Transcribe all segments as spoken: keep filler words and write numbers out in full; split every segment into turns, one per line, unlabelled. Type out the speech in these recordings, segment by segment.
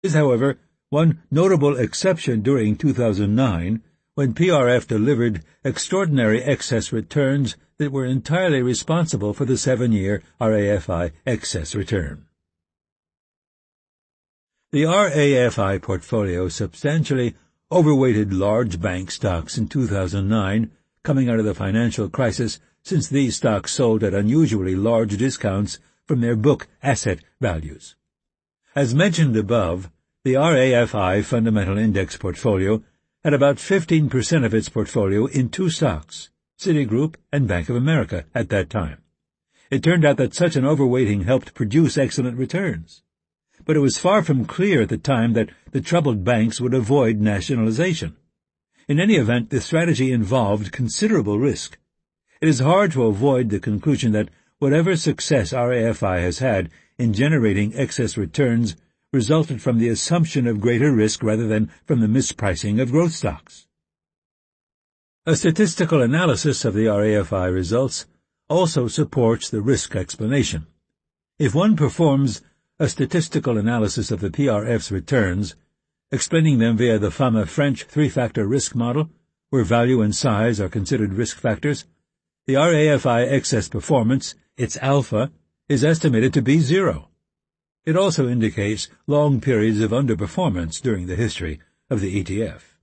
There is, however, one notable exception during two thousand nine, when P R F delivered extraordinary excess returns that were entirely responsible for the seven-year R A F I excess return. The R A F I portfolio substantially overweighted large bank stocks in two thousand nine, coming out of the financial crisis, since these stocks sold at unusually large discounts from their book asset values. As mentioned above, the R A F I Fundamental Index portfolio had about fifteen percent of its portfolio in two stocks, Citigroup and Bank of America, at that time. It turned out that such an overweighting helped produce excellent returns. But it was far from clear at the time that the troubled banks would avoid nationalization. In any event, the strategy involved considerable risk. It is hard to avoid the conclusion that whatever success R A F I has had in generating excess returns resulted from the assumption of greater risk rather than from the mispricing of growth stocks. A statistical analysis of the R A F I results also supports the risk explanation. If one performs a statistical analysis of the P R F's returns, explaining them via the famous French three-factor risk model, where value and size are considered risk factors, the R A F I excess performance, its alpha, is estimated to be zero. It also indicates long periods of underperformance during the history of the E T F.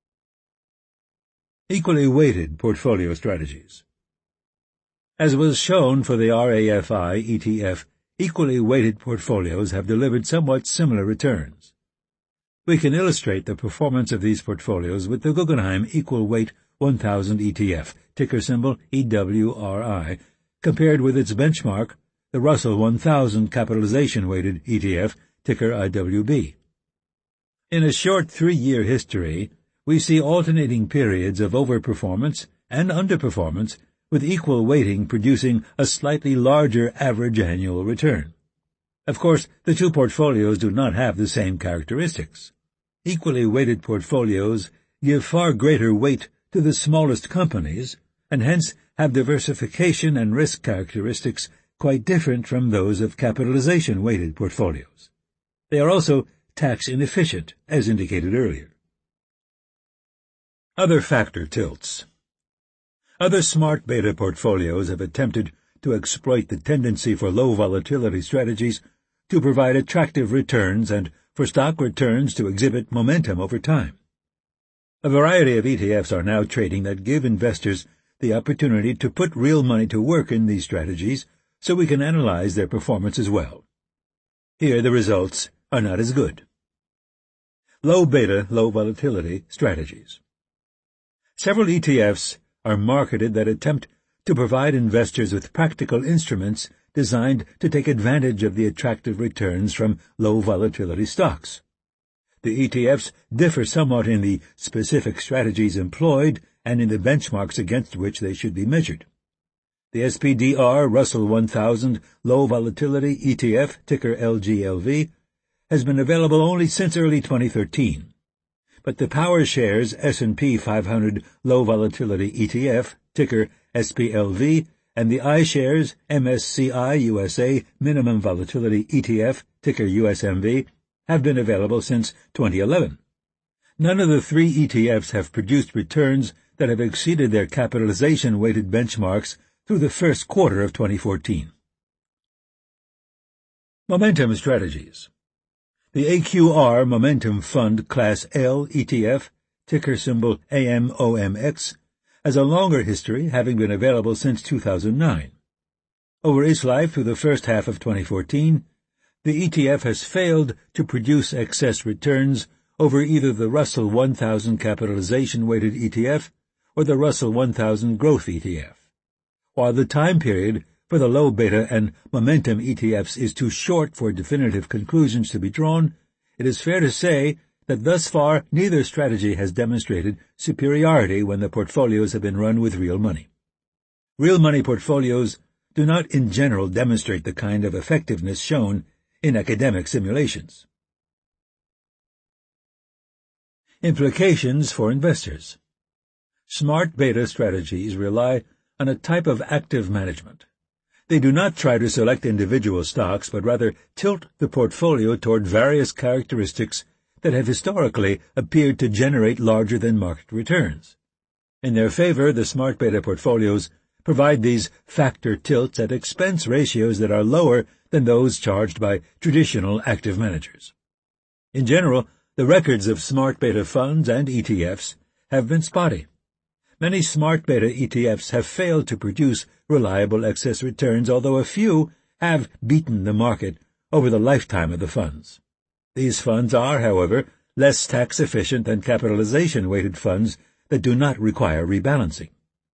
Equally weighted portfolio strategies. As was shown for the R A F I E T F, equally weighted portfolios have delivered somewhat similar returns. We can illustrate the performance of these portfolios with the Guggenheim Equal Weight one thousand E T F, ticker symbol E W R I, compared with its benchmark, the Russell one thousand Capitalization-Weighted E T F, ticker I W B. In a short three-year history, we see alternating periods of overperformance and underperformance, with equal weighting producing a slightly larger average annual return. Of course, the two portfolios do not have the same characteristics. Equally weighted portfolios give far greater weight to the smallest companies, and hence have diversification and risk characteristics quite different from those of capitalization-weighted portfolios. They are also tax inefficient, as indicated earlier. Other factor tilts. Other smart beta portfolios have attempted to exploit the tendency for low volatility strategies to provide attractive returns and for stock returns to exhibit momentum over time. A variety of E T Fs are now trading that give investors the opportunity to put real money to work in these strategies, so we can analyze their performance as well. Here the results are not as good. Low beta, low volatility strategies. Several E T Fs are marketed that attempt to provide investors with practical instruments designed to take advantage of the attractive returns from low volatility stocks. The E T Fs differ somewhat in the specific strategies employed and in the benchmarks against which they should be measured. The S P D R Russell one thousand Low Volatility E T F, ticker L G L V, has been available only since early twenty thirteen. But the PowerShares S and P five hundred Low Volatility E T F, ticker S P L V, and the iShares M S C I U S A Minimum Volatility E T F, ticker U S M V, have been available since twenty eleven. None of the three E T Fs have produced returns that have exceeded their capitalization-weighted benchmarks through the first quarter of twenty fourteen. Momentum strategies. The A Q R Momentum Fund Class L E T F, ticker symbol A M O M X, has a longer history, having been available since two thousand nine. Over its life through the first half of twenty fourteen, the E T F has failed to produce excess returns over either the Russell one thousand Capitalization-Weighted E T F or the Russell one thousand Growth E T F. While the time period for the low beta and momentum E T Fs is too short for definitive conclusions to be drawn, it is fair to say that thus far neither strategy has demonstrated superiority when the portfolios have been run with real money. Real money portfolios do not in general demonstrate the kind of effectiveness shown in academic simulations. Implications for investors. Smart beta strategies rely on a type of active management. They do not try to select individual stocks, but rather tilt the portfolio toward various characteristics that have historically appeared to generate larger-than-market returns. In their favor, the smart beta portfolios provide these factor tilts at expense ratios that are lower than those charged by traditional active managers. In general, the records of smart beta funds and E T Fs have been spotty. Many smart beta E T Fs have failed to produce reliable excess returns, although a few have beaten the market over the lifetime of the funds. These funds are, however, less tax-efficient than capitalization-weighted funds that do not require rebalancing.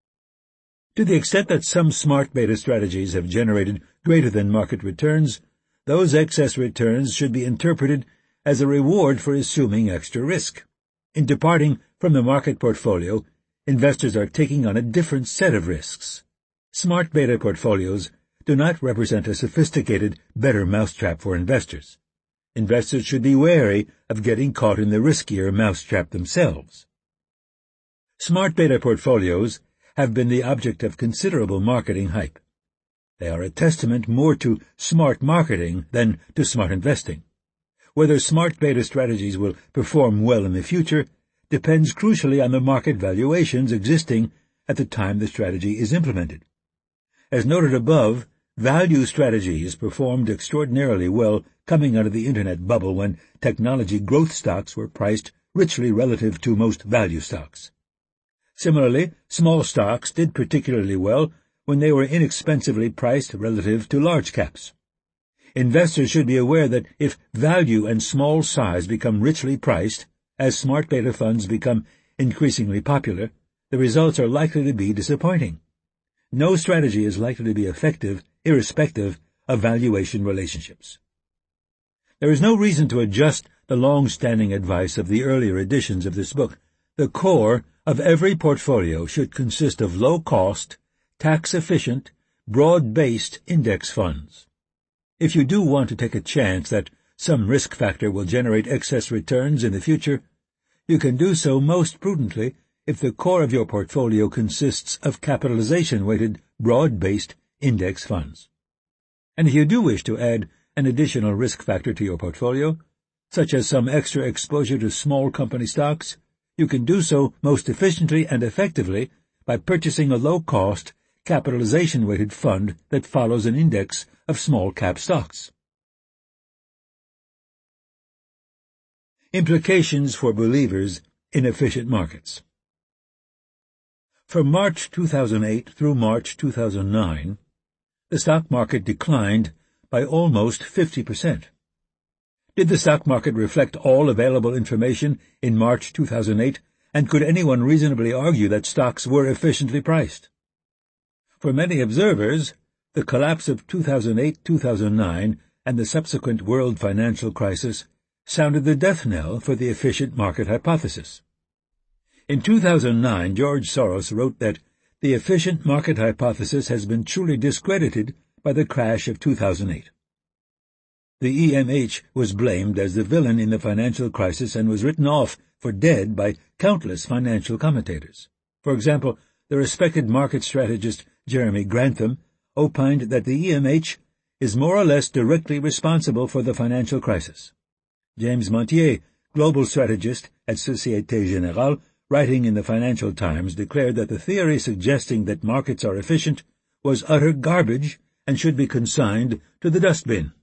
To the extent that some smart beta strategies have generated greater-than-market returns, those excess returns should be interpreted as a reward for assuming extra risk. In departing from the market portfolio, investors are taking on a different set of risks. Smart beta portfolios do not represent a sophisticated, better mousetrap for investors. Investors should be wary of getting caught in the riskier mousetrap themselves. Smart beta portfolios have been the object of considerable marketing hype. They are a testament more to smart marketing than to smart investing. Whether smart beta strategies will perform well in the future depends crucially on the market valuations existing at the time the strategy is implemented. As noted above, value strategies performed extraordinarily well coming out of the Internet bubble when technology growth stocks were priced richly relative to most value stocks. Similarly, small stocks did particularly well when they were inexpensively priced relative to large caps. Investors should be aware that if value and small size become richly priced, as smart beta funds become increasingly popular, the results are likely to be disappointing. No strategy is likely to be effective irrespective of valuation relationships. There is no reason to adjust the long-standing advice of the earlier editions of this book. The core of every portfolio should consist of low-cost, tax-efficient, broad-based index funds. If you do want to take a chance that some risk factor will generate excess returns in the future, you can do so most prudently if the core of your portfolio consists of capitalization-weighted, broad-based index funds. And if you do wish to add an additional risk factor to your portfolio, such as some extra exposure to small company stocks, you can do so most efficiently and effectively by purchasing a low-cost, capitalization-weighted fund that follows an index of small-cap stocks. Implications for believers in efficient markets. From March two thousand eight through March two thousand nine, the stock market declined by almost fifty percent. Did the stock market reflect all available information in March two thousand eight, and could anyone reasonably argue that stocks were efficiently priced? For many observers, the collapse of two thousand eight to two thousand nine and the subsequent world financial crisis sounded the death knell for the efficient market hypothesis. In two thousand nine, George Soros wrote that the efficient market hypothesis has been truly discredited by the crash of two thousand eight. The E M H was blamed as the villain in the financial crisis and was written off for dead by countless financial commentators. For example, the respected market strategist Jeremy Grantham opined that the E M H is more or less directly responsible for the financial crisis. James Montier, global strategist at Société Générale, writing in the Financial Times, declared that the theory suggesting that markets are efficient was utter garbage and should be consigned to the dustbin.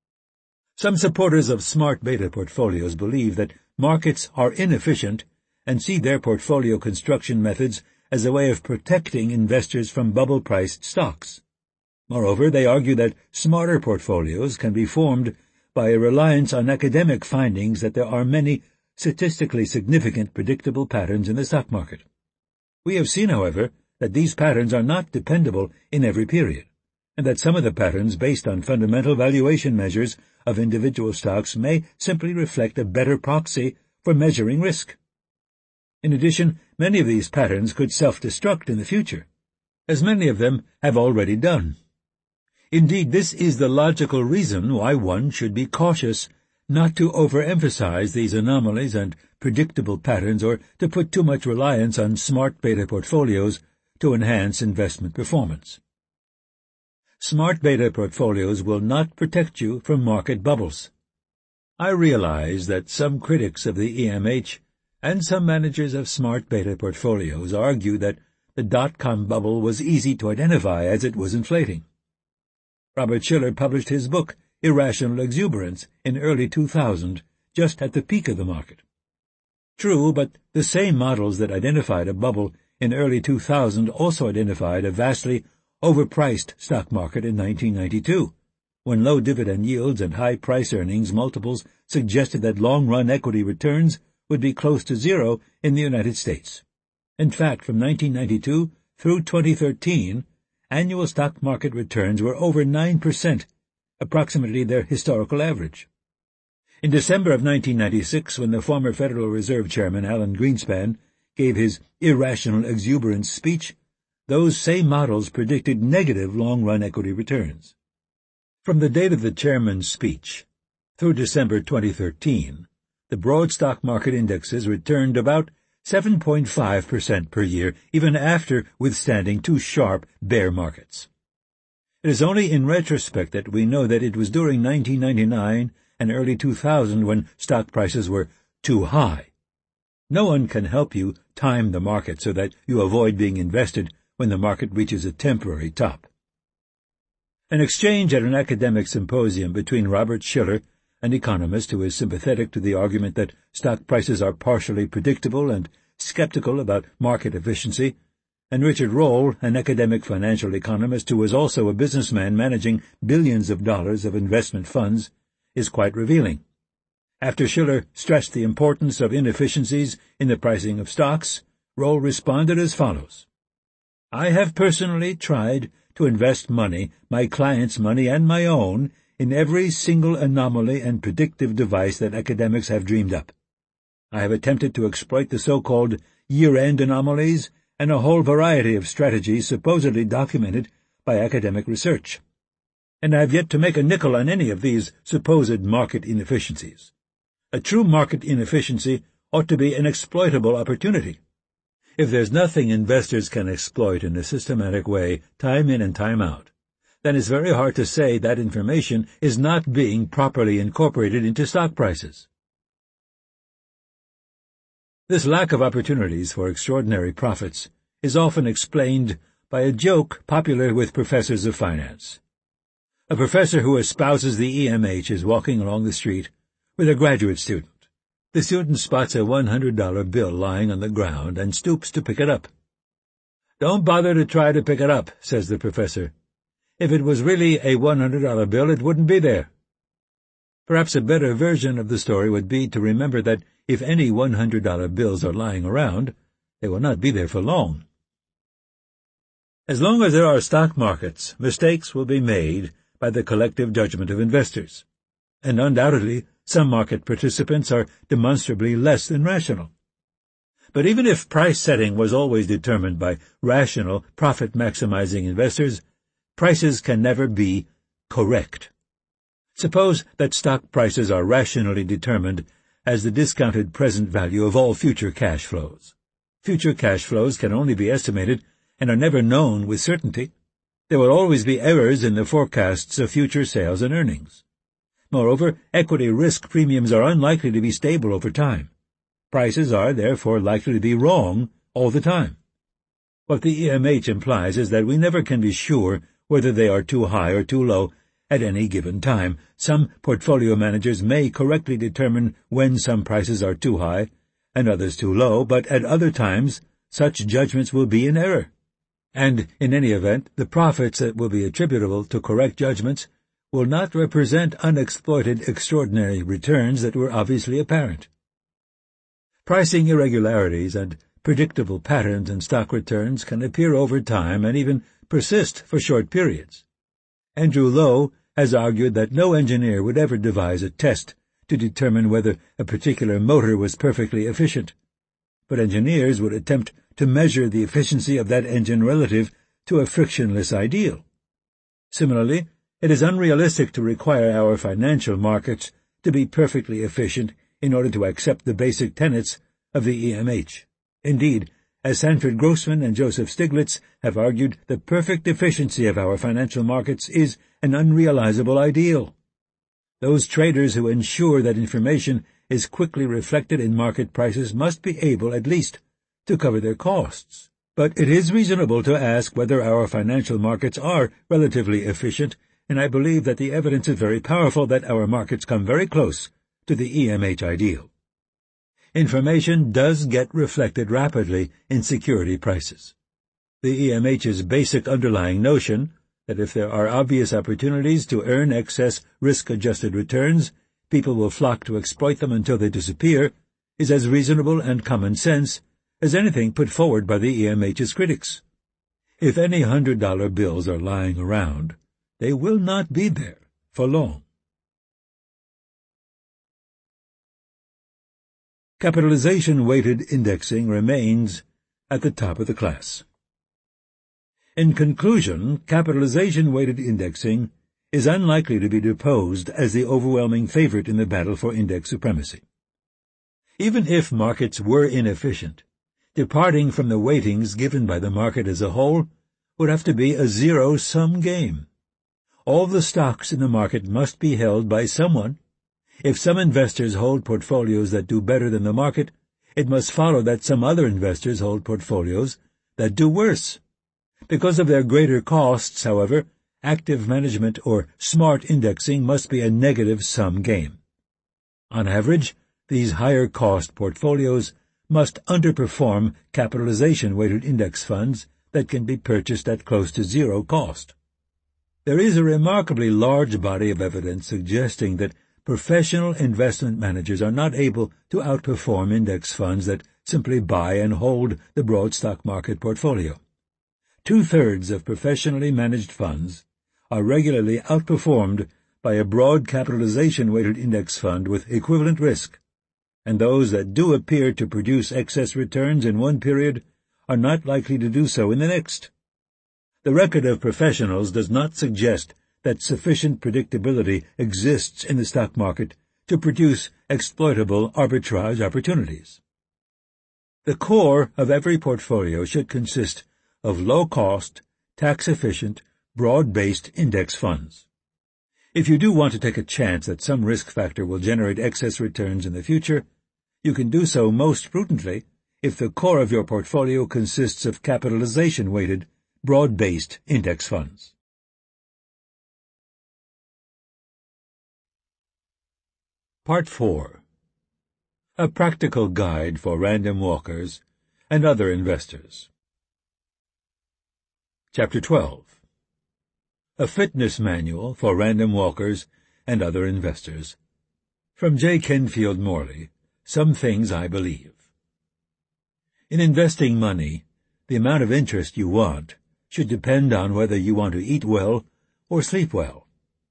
Some supporters of smart beta portfolios believe that markets are inefficient and see their portfolio construction methods as a way of protecting investors from bubble-priced stocks. Moreover, they argue that smarter portfolios can be formed by a reliance on academic findings that there are many statistically significant predictable patterns in the stock market. We have seen, however, that these patterns are not dependable in every period, and that some of the patterns based on fundamental valuation measures of individual stocks may simply reflect a better proxy for measuring risk. In addition, many of these patterns could self-destruct in the future, as many of them have already done. Indeed, this is the logical reason why one should be cautious not to overemphasize these anomalies and predictable patterns or to put too much reliance on smart beta portfolios to enhance investment performance. Smart beta portfolios will not protect you from market bubbles. I realize that some critics of the E M H and some managers of smart beta portfolios argue that the dot-com bubble was easy to identify as it was inflating. Robert Shiller published his book, Irrational Exuberance, in early two thousand, just at the peak of the market. True, but the same models that identified a bubble in early two thousand also identified a vastly overpriced stock market in nineteen ninety-two, when low dividend yields and high price earnings multiples suggested that long-run equity returns would be close to zero in the United States. In fact, from nineteen ninety-two through twenty thirteen, annual stock market returns were over nine percent, approximately their historical average. In December of nineteen ninety-six, when the former Federal Reserve Chairman Alan Greenspan gave his Irrational Exuberance speech, those same models predicted negative long-run equity returns. From the date of the chairman's speech through December twenty thirteen, the broad stock market indexes returned about seven point five percent per year, even after withstanding two sharp bear markets. It is only in retrospect that we know that it was during nineteen ninety-nine and early two thousand when stock prices were too high. No one can help you time the market so that you avoid being invested when the market reaches a temporary top. An exchange at an academic symposium between Robert Shiller, an economist who is sympathetic to the argument that stock prices are partially predictable and skeptical about market efficiency, and Richard Roll, an academic financial economist who was also a businessman managing billions of dollars of investment funds, is quite revealing. After Shiller stressed the importance of inefficiencies in the pricing of stocks, Roll responded as follows: "I have personally tried to invest money, my clients' money and my own, in every single anomaly and predictive device that academics have dreamed up. I have attempted to exploit the so-called year-end anomalies and a whole variety of strategies supposedly documented by academic research. And I have yet to make a nickel on any of these supposed market inefficiencies. A true market inefficiency ought to be an exploitable opportunity. If there's nothing investors can exploit in a systematic way, time in and time out, then it's very hard to say that information is not being properly incorporated into stock prices." This lack of opportunities for extraordinary profits is often explained by a joke popular with professors of finance. A professor who espouses the E M H is walking along the street with a graduate student. The student spots a one hundred dollar bill lying on the ground and stoops to pick it up. "Don't bother to try to pick it up," says the professor. "If it was really a one hundred dollar bill, it wouldn't be there." Perhaps a better version of the story would be to remember that if any one hundred dollar bills are lying around, they will not be there for long. As long as there are stock markets, mistakes will be made by the collective judgment of investors, and undoubtedly some market participants are demonstrably less than rational. But even if price setting was always determined by rational, profit-maximizing investors, prices can never be correct. Suppose that stock prices are rationally determined as the discounted present value of all future cash flows. Future cash flows can only be estimated and are never known with certainty. There will always be errors in the forecasts of future sales and earnings. Moreover, equity risk premiums are unlikely to be stable over time. Prices are, therefore, likely to be wrong all the time. What the E M H implies is that we never can be sure whether they are too high or too low at any given time. Some portfolio managers may correctly determine when some prices are too high and others too low, but at other times such judgments will be in error. And, in any event, the profits that will be attributable to correct judgments will not represent unexploited extraordinary returns that were obviously apparent. Pricing irregularities and predictable patterns in stock returns can appear over time and even persist for short periods. Andrew Lo has argued that no engineer would ever devise a test to determine whether a particular motor was perfectly efficient, but engineers would attempt to measure the efficiency of that engine relative to a frictionless ideal. Similarly, it is unrealistic to require our financial markets to be perfectly efficient in order to accept the basic tenets of the E M H. Indeed, As Sanford Grossman and Joseph Stiglitz have argued, the perfect efficiency of our financial markets is an unrealizable ideal. Those traders who ensure that information is quickly reflected in market prices must be able, at least, to cover their costs. But it is reasonable to ask whether our financial markets are relatively efficient, and I believe that the evidence is very powerful that our markets come very close to the E M H ideal. Information does get reflected rapidly in security prices. The E M H's basic underlying notion that if there are obvious opportunities to earn excess risk-adjusted returns, people will flock to exploit them until they disappear, is as reasonable and common sense as anything put forward by the E M H's critics. If any hundred-dollar bills are lying around, they will not be there for long. Capitalization-weighted indexing remains at the top of the class. In conclusion, capitalization-weighted indexing is unlikely to be deposed as the overwhelming favorite in the battle for index supremacy. Even if markets were inefficient, departing from the weightings given by the market as a whole would have to be a zero-sum game. All the stocks in the market must be held by someone. If some investors hold portfolios that do better than the market, it must follow that some other investors hold portfolios that do worse. Because of their greater costs, however, active management or smart indexing must be a negative-sum game. On average, these higher-cost portfolios must underperform capitalization-weighted index funds that can be purchased at close to zero cost. There is a remarkably large body of evidence suggesting that professional investment managers are not able to outperform index funds that simply buy and hold the broad stock market portfolio. Two-thirds of professionally managed funds are regularly outperformed by a broad capitalization-weighted index fund with equivalent risk, and those that do appear to produce excess returns in one period are not likely to do so in the next. The record of professionals does not suggest that sufficient predictability exists in the stock market to produce exploitable arbitrage opportunities. The core of every portfolio should consist of low-cost, tax-efficient, broad-based index funds. If you do want to take a chance that some risk factor will generate excess returns in the future, you can do so most prudently if the core of your portfolio consists of capitalization-weighted, broad-based index funds. Part four. A Practical Guide for Random Walkers and Other Investors. Chapter twelve. A Fitness Manual for Random Walkers and Other Investors. From J. Kenfield Morley, Some Things I Believe. In investing money, the amount of interest you want should depend on whether you want to eat well or sleep well.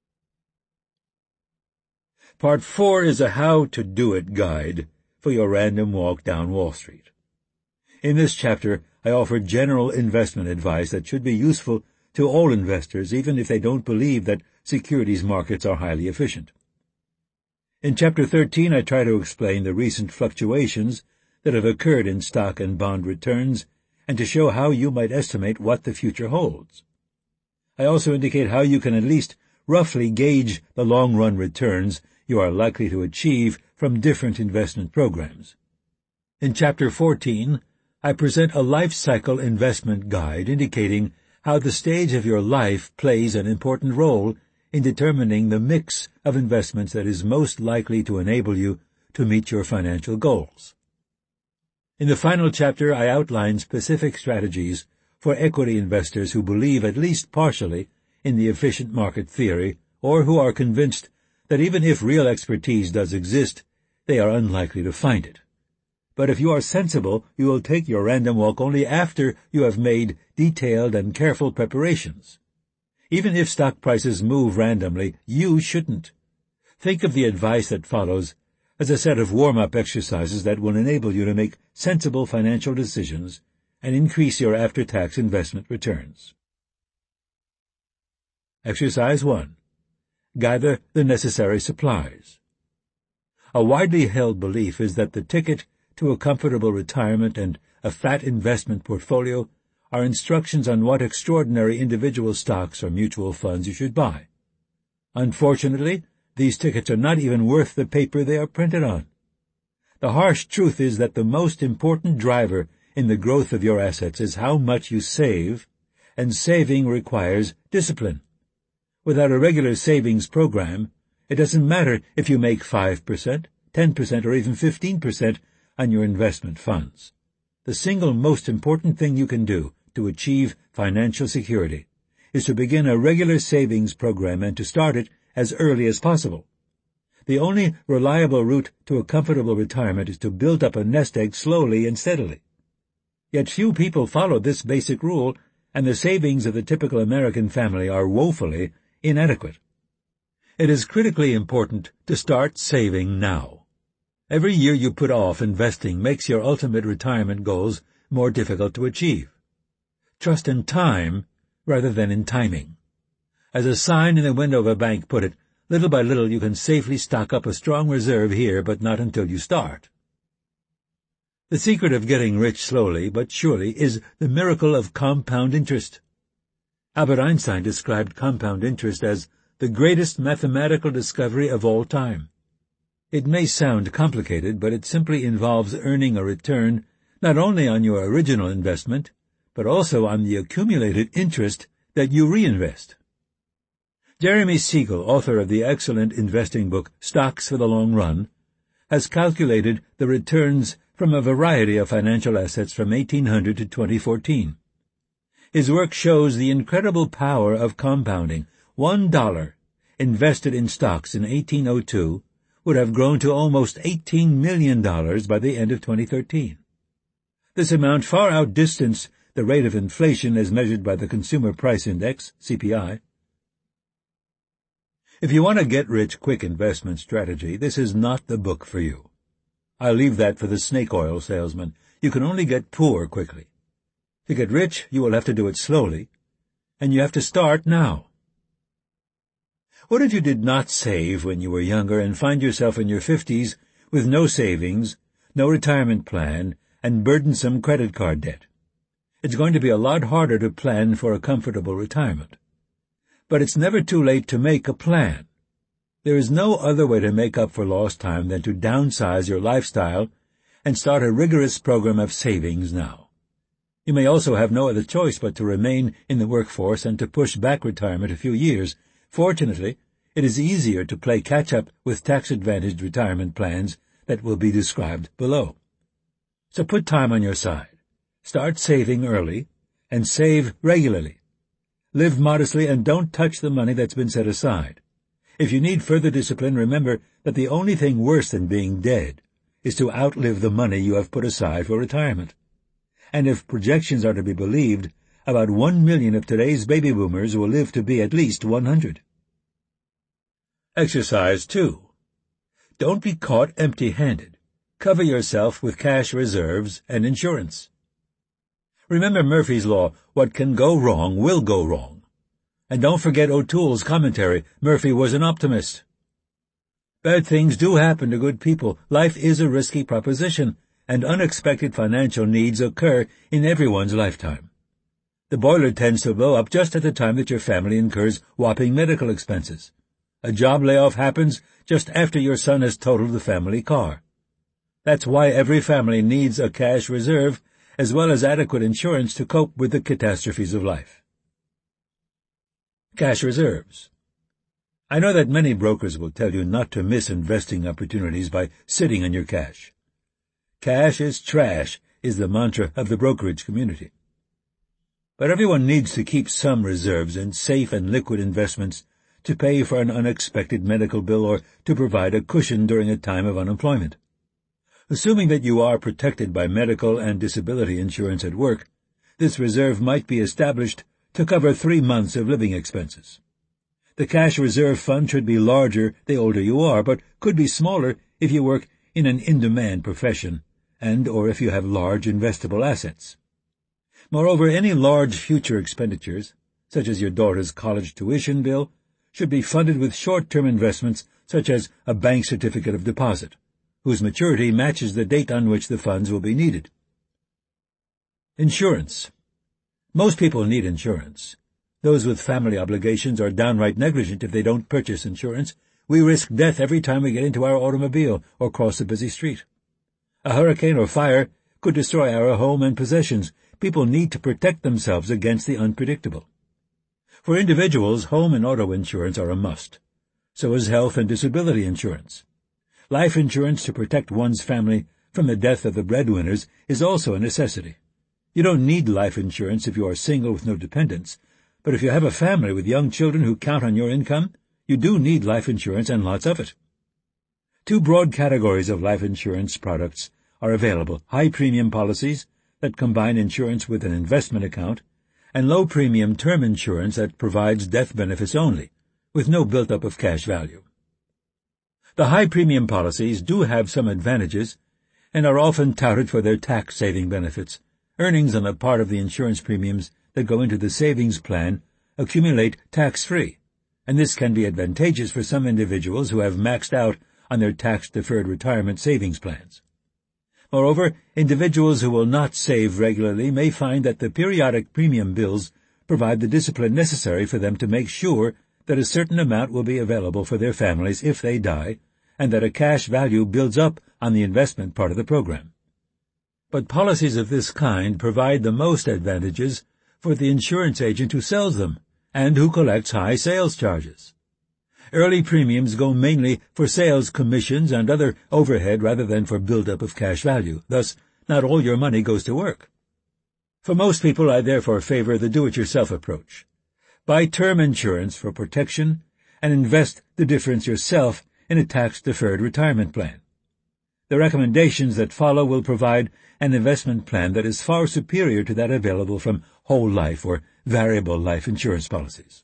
Part four is a how-to-do-it guide for your random walk down Wall Street. In this chapter, I offer general investment advice that should be useful to all investors, even if they don't believe that securities markets are highly efficient. In Chapter thirteen, I try to explain the recent fluctuations that have occurred in stock and bond returns and to show how you might estimate what the future holds. I also indicate how you can at least roughly gauge the long-run returns you are likely to achieve from different investment programs. In Chapter fourteen, I present a life cycle investment guide indicating how the stage of your life plays an important role in determining the mix of investments that is most likely to enable you to meet your financial goals. In the final chapter, I outline specific strategies for equity investors who believe at least partially in the efficient market theory, or who are convinced that even if real expertise does exist, they are unlikely to find it. But if you are sensible, you will take your random walk only after you have made detailed and careful preparations. Even if stock prices move randomly, you shouldn't. Think of the advice that follows as a set of warm-up exercises that will enable you to make sensible financial decisions and increase your after-tax investment returns. Exercise one. Gather the necessary supplies. A widely held belief is that the ticket to a comfortable retirement and a fat investment portfolio are instructions on what extraordinary individual stocks or mutual funds you should buy. Unfortunately, these tickets are not even worth the paper they are printed on. The harsh truth is that the most important driver in the growth of your assets is how much you save, and saving requires discipline. Without a regular savings program, it doesn't matter if you make five percent, ten percent, or even fifteen percent on your investment funds. The single most important thing you can do to achieve financial security is to begin a regular savings program and to start it as early as possible. The only reliable route to a comfortable retirement is to build up a nest egg slowly and steadily. Yet few people follow this basic rule, and the savings of the typical American family are woefully inadequate. It is critically important to start saving now. Every year you put off investing makes your ultimate retirement goals more difficult to achieve. Trust in time rather than in timing. As a sign in the window of a bank put it, little by little you can safely stock up a strong reserve here, but not until you start. The secret of getting rich slowly but surely is the miracle of compound interest. Albert Einstein described compound interest as the greatest mathematical discovery of all time. It may sound complicated, but it simply involves earning a return not only on your original investment, but also on the accumulated interest that you reinvest. Jeremy Siegel, author of the excellent investing book Stocks for the Long Run, has calculated the returns from a variety of financial assets from eighteen hundred to twenty fourteen. His work shows the incredible power of compounding. One dollar invested in stocks in eighteen oh two would have grown to almost eighteen million dollars by the end of twenty thirteen. This amount far outdistanced the rate of inflation as measured by the Consumer Price Index, C P I. If you want a get-rich-quick investment strategy, this is not the book for you. I'll leave that for the snake oil salesman. You can only get poor quickly. To get rich, you will have to do it slowly, and you have to start now. What if you did not save when you were younger and find yourself in your fifties with no savings, no retirement plan, and burdensome credit card debt? It's going to be a lot harder to plan for a comfortable retirement. But it's never too late to make a plan. There is no other way to make up for lost time than to downsize your lifestyle and start a rigorous program of savings now. You may also have no other choice but to remain in the workforce and to push back retirement a few years. Fortunately, it is easier to play catch-up with tax-advantaged retirement plans that will be described below. So put time on your side. Start saving early and save regularly. Live modestly and don't touch the money that's been set aside. If you need further discipline, remember that the only thing worse than being dead is to outlive the money you have put aside for retirement. And if projections are to be believed, about one million of today's baby boomers will live to be at least one hundred. Exercise two. Don't be caught empty-handed. Cover yourself with cash reserves and insurance. Remember Murphy's Law, what can go wrong will go wrong. And don't forget O'Toole's commentary, Murphy was an optimist. Bad things do happen to good people. Life is a risky proposition, and unexpected financial needs occur in everyone's lifetime. The boiler tends to blow up just at the time that your family incurs whopping medical expenses. A job layoff happens just after your son has totaled the family car. That's why every family needs a cash reserve as well as adequate insurance to cope with the catastrophes of life. Cash reserves. I know that many brokers will tell you not to miss investing opportunities by sitting on your cash. Cash is trash is the mantra of the brokerage community. But everyone needs to keep some reserves in safe and liquid investments to pay for an unexpected medical bill or to provide a cushion during a time of unemployment. Assuming that you are protected by medical and disability insurance at work, this reserve might be established to cover three months of living expenses. The cash reserve fund should be larger the older you are, but could be smaller if you work in an in-demand profession and or if you have large investable assets. Moreover, any large future expenditures, such as your daughter's college tuition bill, should be funded with short-term investments such as a bank certificate of deposit, whose maturity matches the date on which the funds will be needed. Insurance. Most people need insurance. Those with family obligations are downright negligent if they don't purchase insurance. We risk death every time we get into our automobile or cross a busy street. A hurricane or fire could destroy our home and possessions. People need to protect themselves against the unpredictable. For individuals, home and auto insurance are a must. So is health and disability insurance. Life insurance to protect one's family from the death of the breadwinners is also a necessity. You don't need life insurance if you are single with no dependents, but if you have a family with young children who count on your income, you do need life insurance and lots of it. Two broad categories of life insurance products are available: high-premium policies that combine insurance with an investment account, and low-premium term insurance that provides death benefits only, with no built-up of cash value. The high-premium policies do have some advantages and are often touted for their tax-saving benefits. Earnings on the part of the insurance premiums that go into the savings plan accumulate tax-free, and this can be advantageous for some individuals who have maxed out on their tax-deferred retirement savings plans. Moreover, individuals who will not save regularly may find that the periodic premium bills provide the discipline necessary for them to make sure that a certain amount will be available for their families if they die, and that a cash value builds up on the investment part of the program. But policies of this kind provide the most advantages for the insurance agent who sells them and who collects high sales charges. Early premiums go mainly for sales commissions and other overhead rather than for build-up of cash value. Thus, not all your money goes to work. For most people, I therefore favor the do-it-yourself approach. Buy term insurance for protection and invest the difference yourself in a tax-deferred retirement plan. The recommendations that follow will provide an investment plan that is far superior to that available from whole life or variable life insurance policies.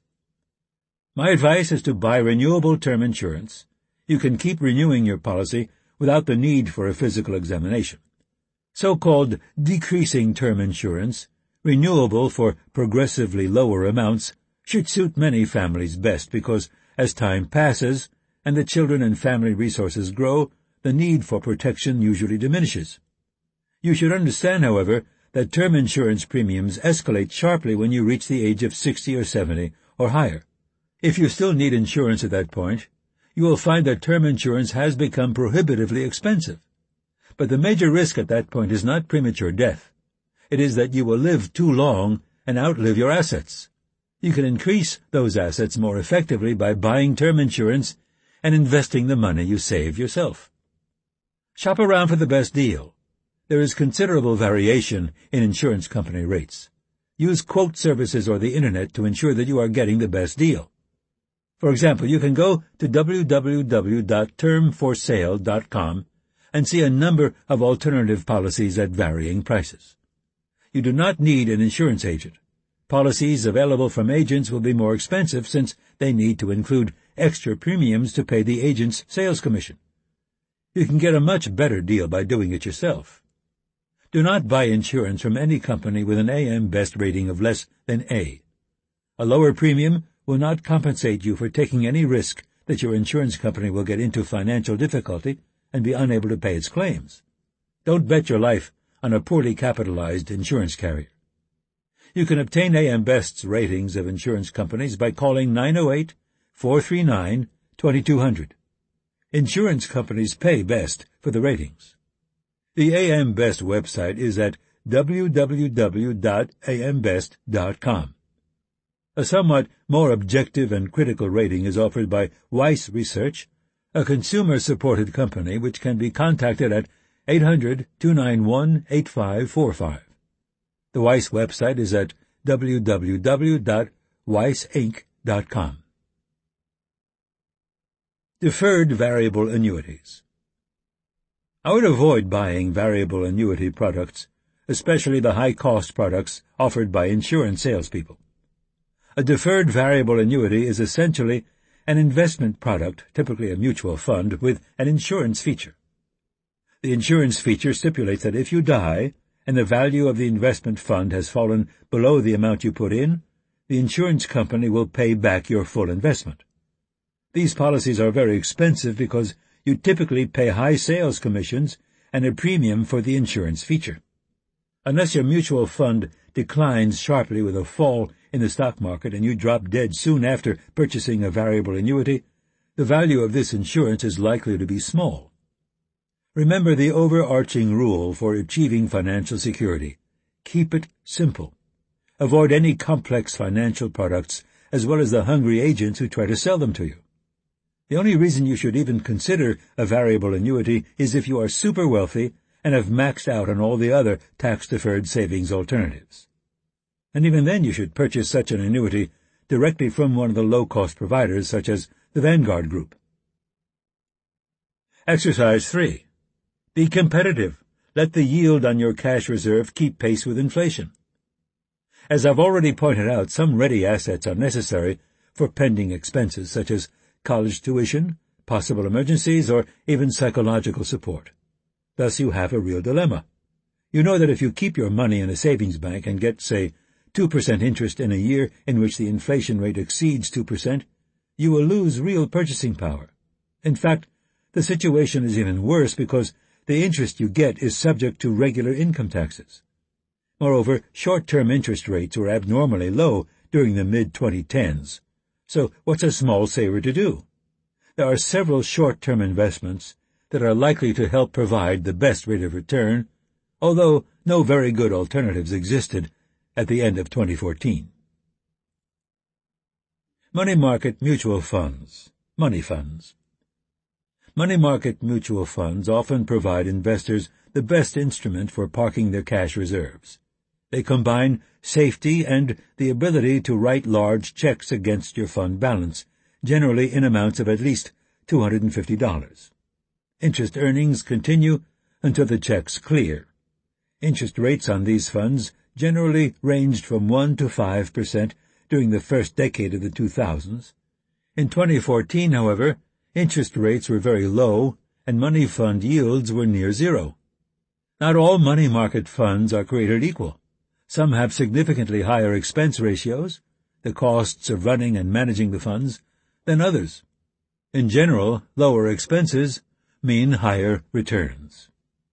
My advice is to buy renewable term insurance. You can keep renewing your policy without the need for a physical examination. So-called decreasing term insurance, renewable for progressively lower amounts, should suit many families best because, as time passes and the children and family resources grow, the need for protection usually diminishes. You should understand, however, that term insurance premiums escalate sharply when you reach the age of sixty or seventy or higher. If you still need insurance at that point, you will find that term insurance has become prohibitively expensive. But the major risk at that point is not premature death. It is that you will live too long and outlive your assets. You can increase those assets more effectively by buying term insurance and investing the money you save yourself. Shop around for the best deal. There is considerable variation in insurance company rates. Use quote services or the Internet to ensure that you are getting the best deal. For example, you can go to w w w dot term for sale dot com and see a number of alternative policies at varying prices. You do not need an insurance agent. Policies available from agents will be more expensive since they need to include extra premiums to pay the agent's sales commission. You can get a much better deal by doing it yourself. Do not buy insurance from any company with an A M Best rating of less than A. A lower premium will not compensate you for taking any risk that your insurance company will get into financial difficulty and be unable to pay its claims. Don't bet your life on a poorly capitalized insurance carrier. You can obtain A M Best's ratings of insurance companies by calling nine oh eight, four three nine, two two zero zero. Insurance companies pay best for the ratings. The A M Best website is at w w w dot a m best dot com. A somewhat more objective and critical rating is offered by Weiss Research, a consumer-supported company which can be contacted at eight hundred, two nine one, eight five four five. The Weiss website is at w w w dot weiss inc dot com. Deferred variable annuities. I would avoid buying variable annuity products, especially the high-cost products offered by insurance salespeople. A deferred variable annuity is essentially an investment product, typically a mutual fund, with an insurance feature. The insurance feature stipulates that if you die and the value of the investment fund has fallen below the amount you put in, the insurance company will pay back your full investment. These policies are very expensive because you typically pay high sales commissions and a premium for the insurance feature. Unless your mutual fund declines sharply with a fall in the stock market and you drop dead soon after purchasing a variable annuity, the value of this insurance is likely to be small. Remember the overarching rule for achieving financial security. Keep it simple. Avoid any complex financial products as well as the hungry agents who try to sell them to you. The only reason you should even consider a variable annuity is if you are super wealthy and have maxed out on all the other tax-deferred savings alternatives. And even then you should purchase such an annuity directly from one of the low-cost providers such as the Vanguard Group. Exercise three. Be competitive. Let the yield on your cash reserve keep pace with inflation. As I've already pointed out, some ready assets are necessary for pending expenses such as college tuition, possible emergencies, or even psychological support. Thus you have a real dilemma. You know that if you keep your money in a savings bank and get, say, two percent interest in a year in which the inflation rate exceeds two percent, you will lose real purchasing power. In fact, the situation is even worse because the interest you get is subject to regular income taxes. Moreover, short-term interest rates were abnormally low during the mid twenty tens. So what's a small saver to do? There are several short-term investments that are likely to help provide the best rate of return, although no very good alternatives existed at the end of twenty fourteen. Money market mutual funds, money funds. Money market mutual funds often provide investors the best instrument for parking their cash reserves. They combine safety and the ability to write large checks against your fund balance, generally in amounts of at least two hundred fifty dollars. Interest earnings continue until the checks clear. Interest rates on these funds generally ranged from one to five percent during the first decade of the two thousands. In twenty fourteen, however, interest rates were very low and money fund yields were near zero. Not all money market funds are created equal. Some have significantly higher expense ratios, the costs of running and managing the funds, than others. In general, lower expenses mean higher returns.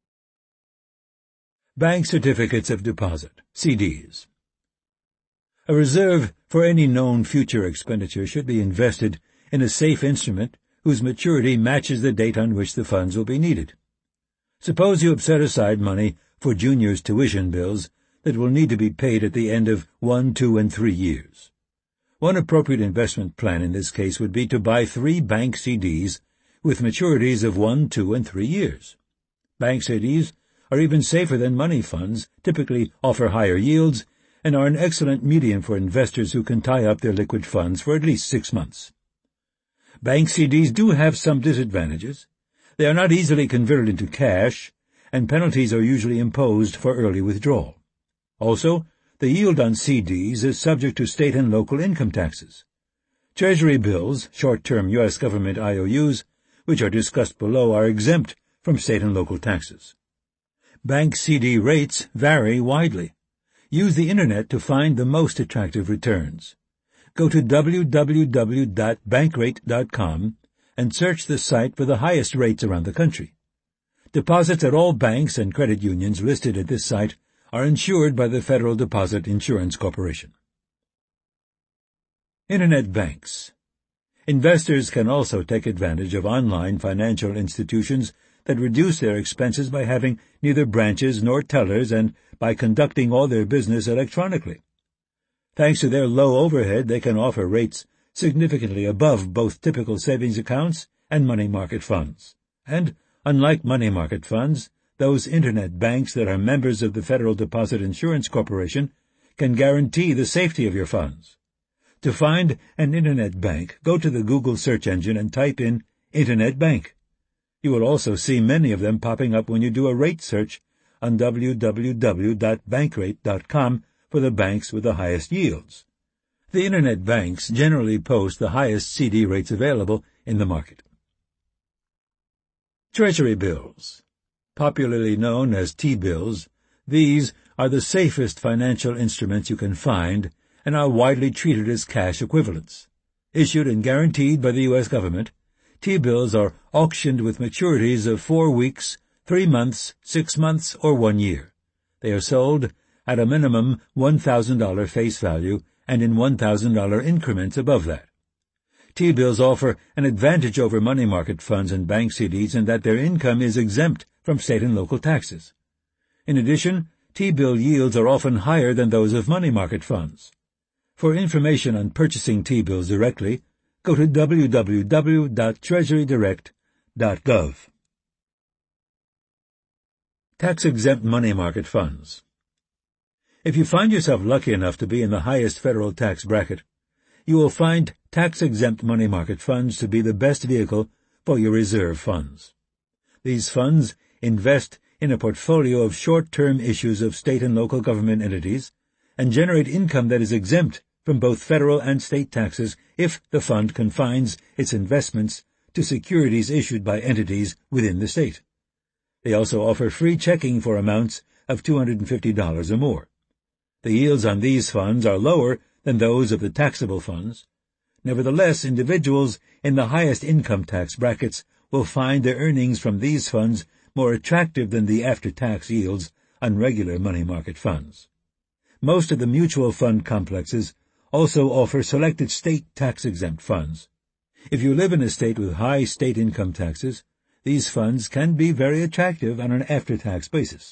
Bank Certificates of Deposit, C Ds. A reserve for any known future expenditure should be invested in a safe instrument whose maturity matches the date on which the funds will be needed. Suppose you have set aside money for juniors' tuition bills that will need to be paid at the end of one, two, and three years. One appropriate investment plan in this case would be to buy three bank C Ds with maturities of one, two, and three years. Bank C Ds are even safer than money funds, typically offer higher yields, and are an excellent medium for investors who can tie up their liquid funds for at least six months. Bank C Ds do have some disadvantages. They are not easily converted into cash, and penalties are usually imposed for early withdrawal. Also, the yield on C Ds is subject to state and local income taxes. Treasury bills, short-term U S government I O Us, which are discussed below, are exempt from state and local taxes. Bank C D rates vary widely. Use the Internet to find the most attractive returns. Go to w w w dot bankrate dot com and search the site for the highest rates around the country. Deposits at all banks and credit unions listed at this site are insured by the Federal Deposit Insurance Corporation. Internet banks. Investors can also take advantage of online financial institutions that reduce their expenses by having neither branches nor tellers and by conducting all their business electronically. Thanks to their low overhead, they can offer rates significantly above both typical savings accounts and money market funds. And, unlike money market funds, those Internet banks that are members of the Federal Deposit Insurance Corporation can guarantee the safety of your funds. To find an Internet bank, go to the Google search engine and type in Internet Bank. You will also see many of them popping up when you do a rate search on w w w dot bankrate dot com for the banks with the highest yields. The Internet banks generally post the highest C D rates available in the market. Treasury bills. Popularly known as T-bills, these are the safest financial instruments you can find and are widely treated as cash equivalents. Issued and guaranteed by the U S government, T-bills are auctioned with maturities of four weeks, three months, six months, or one year. They are sold at a minimum one thousand dollars face value and in one thousand dollars increments above that. T-bills offer an advantage over money market funds and bank C Ds in that their income is exempt from state and local taxes. In addition, T-bill yields are often higher than those of money market funds. For information on purchasing T-bills directly, go to w w w dot treasury direct dot gov. Tax-exempt money market funds. If you find yourself lucky enough to be in the highest federal tax bracket, you will find tax-exempt money market funds to be the best vehicle for your reserve funds. These funds invest in a portfolio of short-term issues of state and local government entities and generate income that is exempt from both federal and state taxes if the fund confines its investments to securities issued by entities within the state. They also offer free checking for amounts of two hundred fifty dollars or more. The yields on these funds are lower than those of the taxable funds. Nevertheless, individuals in the highest income tax brackets will find their earnings from these funds more attractive than the after-tax yields on regular money market funds. Most of the mutual fund complexes also offer selected state tax-exempt funds. If you live in a state with high state income taxes, these funds can be very attractive on an after-tax basis.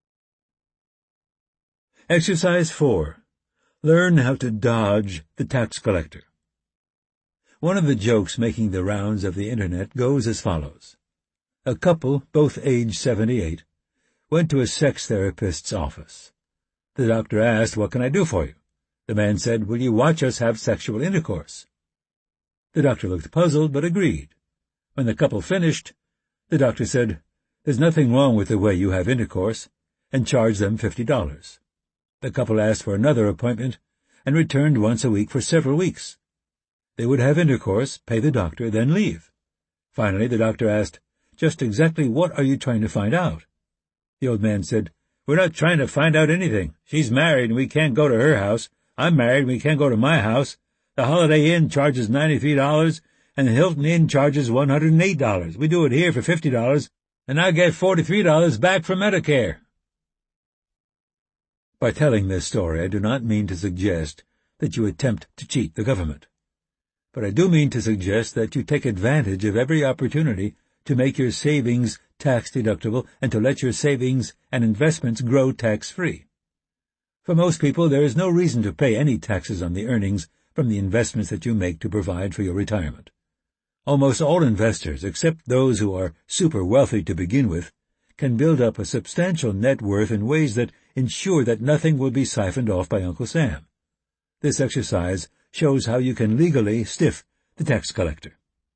Exercise four. Learn how to dodge the tax collector. One of the jokes making the rounds of the Internet goes as follows. A couple, both age seventy-eight, went to a sex therapist's office. The doctor asked, "What can I do for you?" The man said, "Will you watch us have sexual intercourse?" The doctor looked puzzled, but agreed. When the couple finished, the doctor said, "There's nothing wrong with the way you have intercourse," and charged them fifty dollars. The couple asked for another appointment and returned once a week for several weeks. They would have intercourse, pay the doctor, then leave. Finally, the doctor asked, "Just exactly what are you trying to find out?" The old man said, "We're not trying to find out anything. She's married and we can't go to her house. I'm married and we can't go to my house. The Holiday Inn charges ninety-three dollars and the Hilton Inn charges one hundred eight dollars. We do it here for fifty dollars, and I get forty-three dollars back from Medicare." By telling this story, I do not mean to suggest that you attempt to cheat the government. But I do mean to suggest that you take advantage of every opportunity to make your savings tax-deductible and to let your savings and investments grow tax-free. For most people, there is no reason to pay any taxes on the earnings from the investments that you make to provide for your retirement. Almost all investors, except those who are super wealthy to begin with, can build up a substantial net worth in ways that ensure that nothing will be siphoned off by Uncle Sam. This exercise shows how you can legally stiff the tax collector.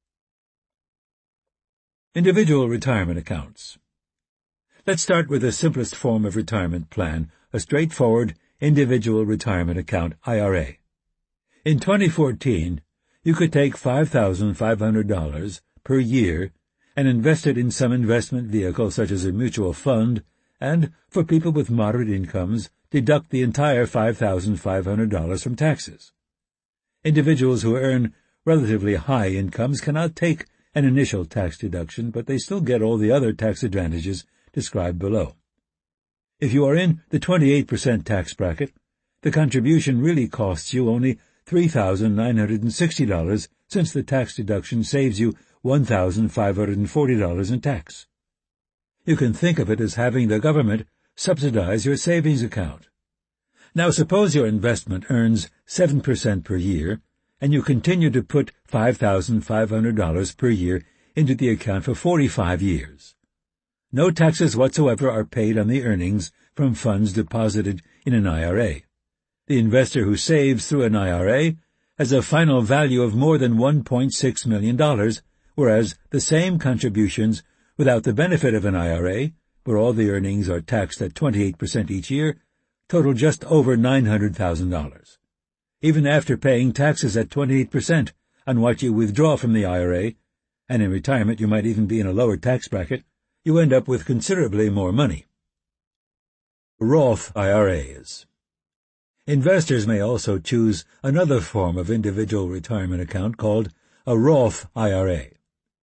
Individual retirement accounts. Let's start with the simplest form of retirement plan, a straightforward individual retirement account, I R A. In twenty fourteen, you could take five thousand five hundred dollars per year and invest it in some investment vehicle such as a mutual fund, and, for people with moderate incomes, deduct the entire five thousand five hundred dollars from taxes. Individuals who earn relatively high incomes cannot take an initial tax deduction, but they still get all the other tax advantages described below. If you are in the twenty-eight percent tax bracket, the contribution really costs you only three thousand nine hundred sixty dollars, since the tax deduction saves you one thousand five hundred forty dollars in tax. You can think of it as having the government subsidize your savings account. Now suppose your investment earns seven percent per year, and you continue to put five thousand five hundred dollars per year into the account for forty-five years. No taxes whatsoever are paid on the earnings from funds deposited in an I R A. The investor who saves through an I R A has a final value of more than one point six million dollars, whereas the same contributions without the benefit of an I R A, where all the earnings are taxed at twenty-eight percent each year, total just over nine hundred thousand dollars. Even after paying taxes at twenty-eight percent on what you withdraw from the I R A, and in retirement you might even be in a lower tax bracket, you end up with considerably more money. Roth I R As. Investors may also choose another form of individual retirement account called a Roth I R A.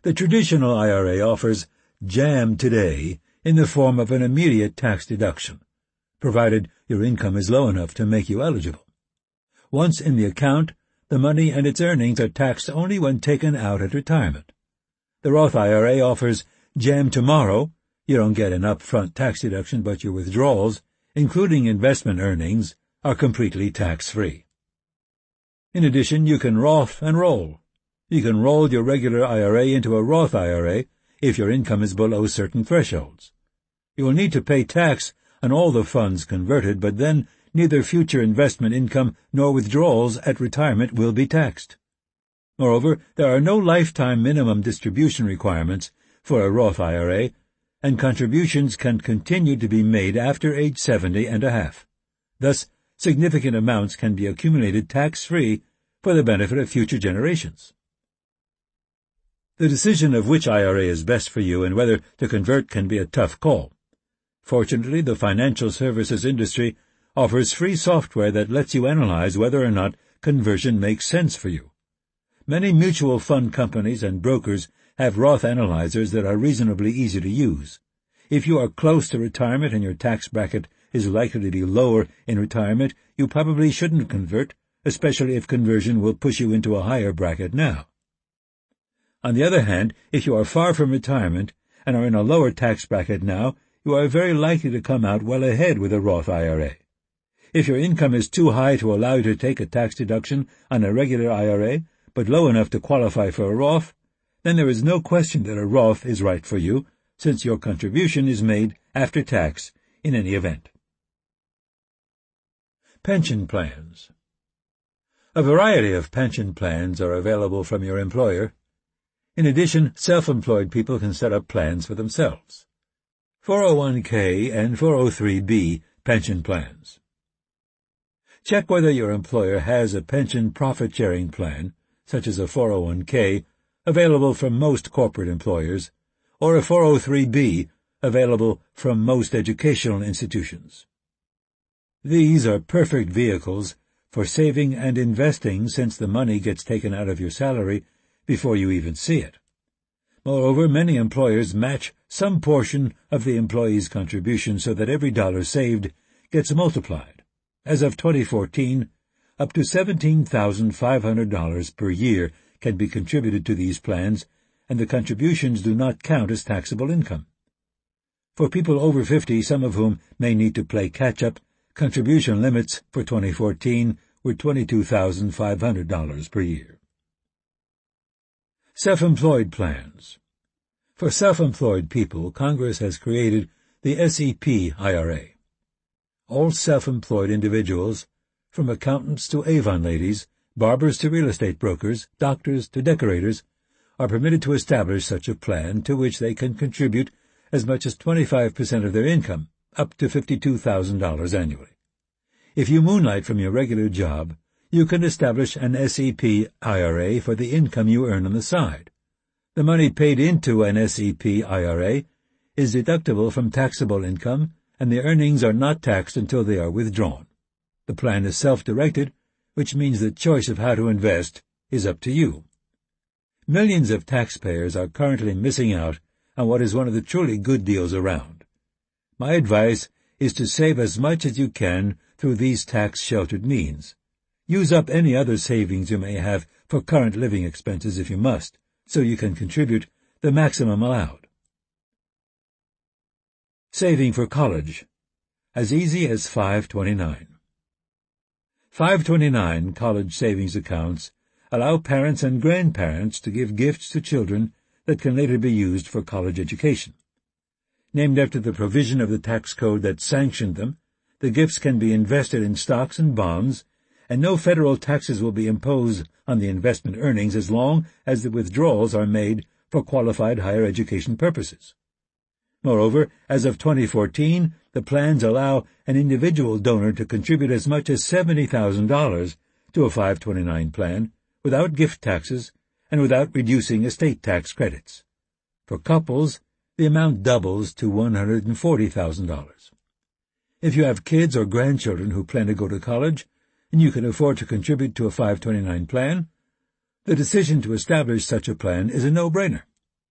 The traditional I R A offers Jam Today in the form of an immediate tax deduction, provided your income is low enough to make you eligible. Once in the account, the money and its earnings are taxed only when taken out at retirement. The Roth I R A offers Jam Tomorrow. You don't get an upfront tax deduction, but your withdrawals, including investment earnings, are completely tax-free. In addition, you can Roth and roll. You can roll your regular I R A into a Roth I R A if your income is below certain thresholds. You will need to pay tax on all the funds converted, but then neither future investment income nor withdrawals at retirement will be taxed. Moreover, there are no lifetime minimum distribution requirements for a Roth I R A, and contributions can continue to be made after age seventy and a half. Thus, significant amounts can be accumulated tax-free for the benefit of future generations. The decision of which I R A is best for you and whether to convert can be a tough call. Fortunately, the financial services industry offers free software that lets you analyze whether or not conversion makes sense for you. Many mutual fund companies and brokers have Roth analyzers that are reasonably easy to use. If you are close to retirement and your tax bracket is likely to be lower in retirement, you probably shouldn't convert, especially if conversion will push you into a higher bracket now. On the other hand, if you are far from retirement and are in a lower tax bracket now, you are very likely to come out well ahead with a Roth I R A. If your income is too high to allow you to take a tax deduction on a regular I R A, but low enough to qualify for a Roth, then there is no question that a Roth is right for you, since your contribution is made after tax in any event. Pension plans. A variety of pension plans are available from your employer. In addition, self-employed people can set up plans for themselves. four oh one k and four oh three b pension plans. Check whether your employer has a pension profit-sharing plan, such as a four oh one k, available from most corporate employers, or a four oh three b, available from most educational institutions. These are perfect vehicles for saving and investing, since the money gets taken out of your salary before you even see it. Moreover, many employers match some portion of the employee's contribution so that every dollar saved gets multiplied. As of twenty fourteen, up to seventeen thousand five hundred dollars per year can be contributed to these plans, and the contributions do not count as taxable income. For people over fifty, some of whom may need to play catch-up, contribution limits for twenty fourteen were twenty-two thousand five hundred dollars per year. Self-employed plans. For self-employed people, Congress has created the S E P I R A. All self-employed individuals, from accountants to Avon ladies, barbers to real estate brokers, doctors to decorators, are permitted to establish such a plan to which they can contribute as much as twenty-five percent of their income, up to fifty-two thousand dollars annually. If you moonlight from your regular job, you can establish an S E P I R A for the income you earn on the side. The money paid into an S E P I R A is deductible from taxable income, and the earnings are not taxed until they are withdrawn. The plan is self-directed, which means the choice of how to invest is up to you. Millions of taxpayers are currently missing out on what is one of the truly good deals around. My advice is to save as much as you can through these tax-sheltered means. Use up any other savings you may have for current living expenses if you must, so you can contribute the maximum allowed. Saving for college. As easy as five twenty-nine. five twenty-nine college savings accounts allow parents and grandparents to give gifts to children that can later be used for college education. Named after the provision of the tax code that sanctioned them, the gifts can be invested in stocks and bonds, and no federal taxes will be imposed on the investment earnings as long as the withdrawals are made for qualified higher education purposes. Moreover, as of twenty fourteen, the plans allow an individual donor to contribute as much as seventy thousand dollars to a five twenty-nine plan without gift taxes and without reducing estate tax credits. For couples, the amount doubles to one hundred forty thousand dollars. If you have kids or grandchildren who plan to go to college, and you can afford to contribute to a five twenty-nine plan, the decision to establish such a plan is a no-brainer.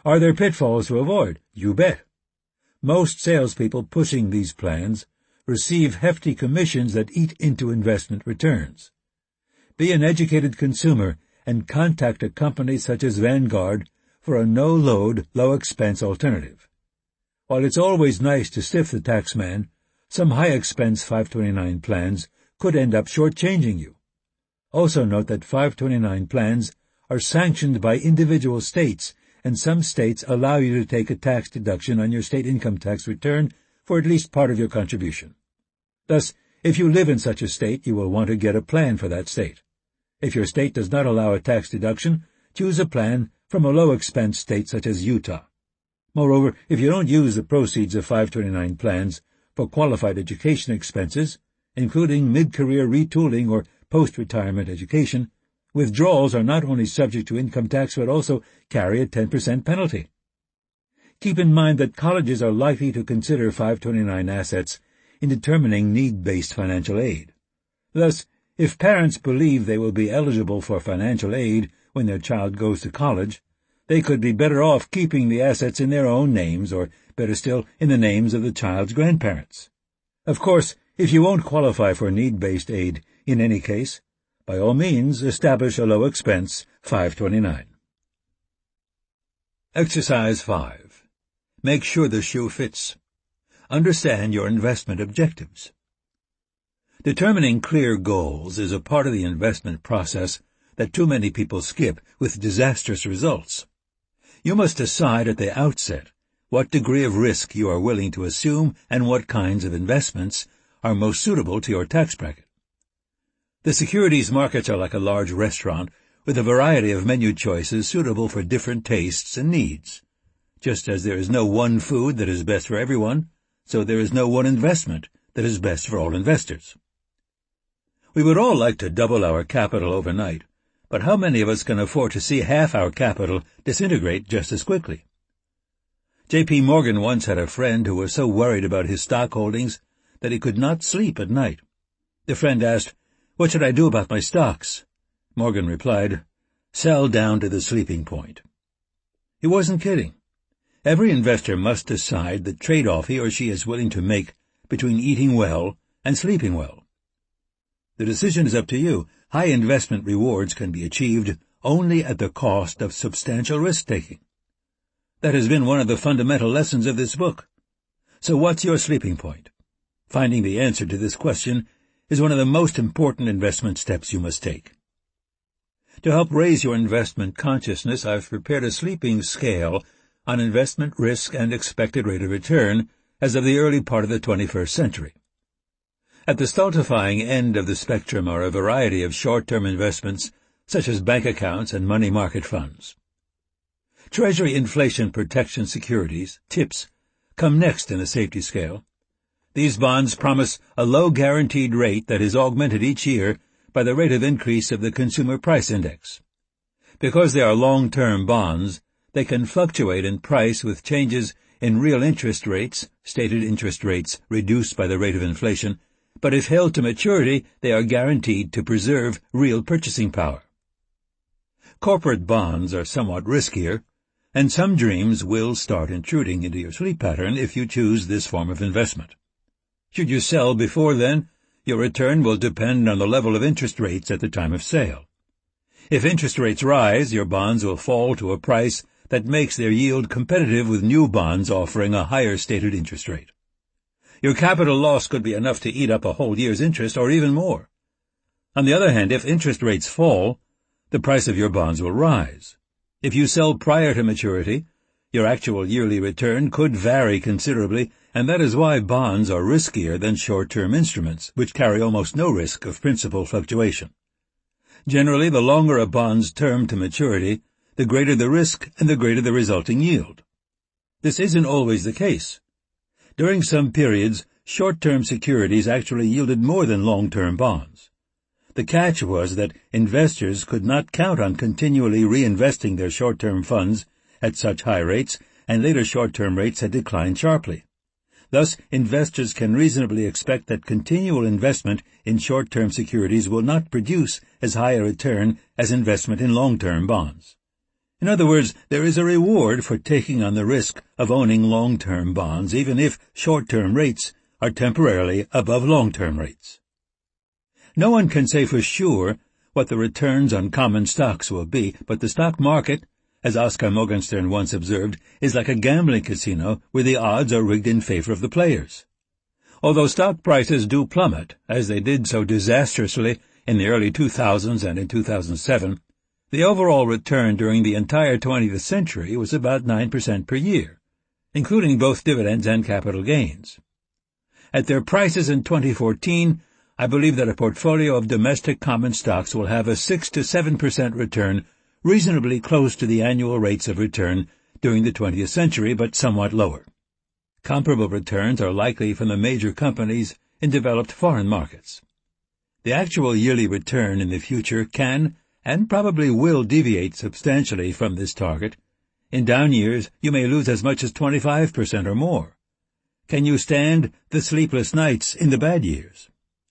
Are there pitfalls to avoid? You bet. Most salespeople pushing these plans receive hefty commissions that eat into investment returns. Be an educated consumer and contact a company such as Vanguard for a no-load, low-expense alternative. While it's always nice to stiff the taxman, some high-expense five twenty-nine plans could end up shortchanging you. Also note that five twenty-nine plans are sanctioned by individual states, and some states allow you to take a tax deduction on your state income tax return for at least part of your contribution. Thus, if you live in such a state, you will want to get a plan for that state. If your state does not allow a tax deduction, choose a plan from a low-expense state such as Utah. Moreover, if you don't use the proceeds of five twenty-nine plans for qualified education expenses, including mid-career retooling or post-retirement education, withdrawals are not only subject to income tax but also carry a ten percent penalty. Keep in mind that colleges are likely to consider five twenty-nine assets in determining need-based financial aid. Thus, if parents believe they will be eligible for financial aid when their child goes to college, they could be better off keeping the assets in their own names, or, better still, in the names of the child's grandparents. Of course, if you won't qualify for need-based aid in any case, by all means establish a low-expense five twenty-nine. Exercise five. Make sure the shoe fits. Understand your investment objectives. Determining clear goals is a part of the investment process that too many people skip with disastrous results. You must decide at the outset what degree of risk you are willing to assume and what kinds of investments are most suitable to your tax bracket. The securities markets are like a large restaurant with a variety of menu choices suitable for different tastes and needs. Just as there is no one food that is best for everyone, so there is no one investment that is best for all investors. We would all like to double our capital overnight, but how many of us can afford to see half our capital disintegrate just as quickly? J P Morgan once had a friend who was so worried about his stock holdings that he could not sleep at night. The friend asked, "What should I do about my stocks?" Morgan replied, "Sell down to the sleeping point." He wasn't kidding. Every investor must decide the trade-off he or she is willing to make between eating well and sleeping well. The decision is up to you. High investment rewards can be achieved only at the cost of substantial risk-taking. That has been one of the fundamental lessons of this book. So what's your sleeping point? Finding the answer to this question is one of the most important investment steps you must take. To help raise your investment consciousness, I've prepared a sleeping scale on investment risk and expected rate of return as of the early part of the twenty-first century. At the stultifying end of the spectrum are a variety of short-term investments, such as bank accounts and money market funds. Treasury inflation protection securities, TIPS, come next in the safety scale. These bonds promise a low guaranteed rate that is augmented each year by the rate of increase of the Consumer Price Index. Because they are long-term bonds, they can fluctuate in price with changes in real interest rates, stated interest rates reduced by the rate of inflation, but if held to maturity, they are guaranteed to preserve real purchasing power. Corporate bonds are somewhat riskier, and some dreams will start intruding into your sleep pattern if you choose this form of investment. Should you sell before then, your return will depend on the level of interest rates at the time of sale. If interest rates rise, your bonds will fall to a price that makes their yield competitive with new bonds offering a higher stated interest rate. Your capital loss could be enough to eat up a whole year's interest or even more. On the other hand, if interest rates fall, the price of your bonds will rise. If you sell prior to maturity, your actual yearly return could vary considerably, and that is why bonds are riskier than short-term instruments, which carry almost no risk of principal fluctuation. Generally, the longer a bond's term to maturity, the greater the risk and the greater the resulting yield. This isn't always the case. During some periods, short-term securities actually yielded more than long-term bonds. The catch was that investors could not count on continually reinvesting their short-term funds at such high rates, and later short-term rates had declined sharply. Thus, investors can reasonably expect that continual investment in short-term securities will not produce as high a return as investment in long-term bonds. In other words, there is a reward for taking on the risk of owning long-term bonds, even if short-term rates are temporarily above long-term rates. No one can say for sure what the returns on common stocks will be, but the stock market, as Oscar Morgenstern once observed, is like a gambling casino where the odds are rigged in favor of the players. Although stock prices do plummet, as they did so disastrously in the early two thousands and in two thousand seven, the overall return during the entire twentieth century was about nine percent per year, including both dividends and capital gains. At their prices in twenty fourteen, I believe that a portfolio of domestic common stocks will have a six to seven percent return, reasonably close to the annual rates of return during the twentieth century, but somewhat lower. Comparable returns are likely from the major companies in developed foreign markets. The actual yearly return in the future can and probably will deviate substantially from this target. In down years, you may lose as much as twenty-five percent or more. Can you stand the sleepless nights in the bad years?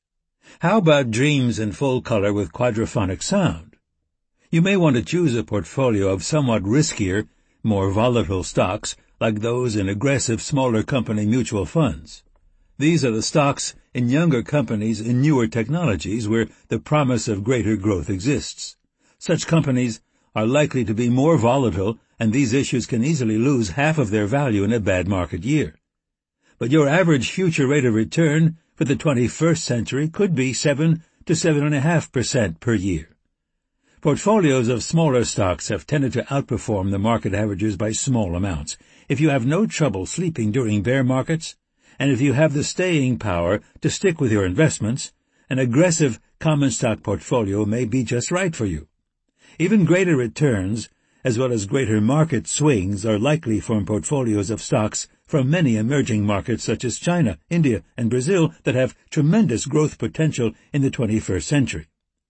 How about dreams in full color with quadraphonic sound? You may want to choose a portfolio of somewhat riskier, more volatile stocks like those in aggressive smaller company mutual funds. These are the stocks in younger companies in newer technologies where the promise of greater growth exists. Such companies are likely to be more volatile, and these issues can easily lose half of their value in a bad market year. But your average future rate of return for the twenty-first century could be seven to seven point five percent per year. Portfolios of smaller stocks have tended to outperform the market averages by small amounts. If you have no trouble sleeping during bear markets, and if you have the staying power to stick with your investments, an aggressive common stock portfolio may be just right for you. Even greater returns, as well as greater market swings, are likely from portfolios of stocks from many emerging markets such as China, India, and Brazil that have tremendous growth potential in the twenty-first century.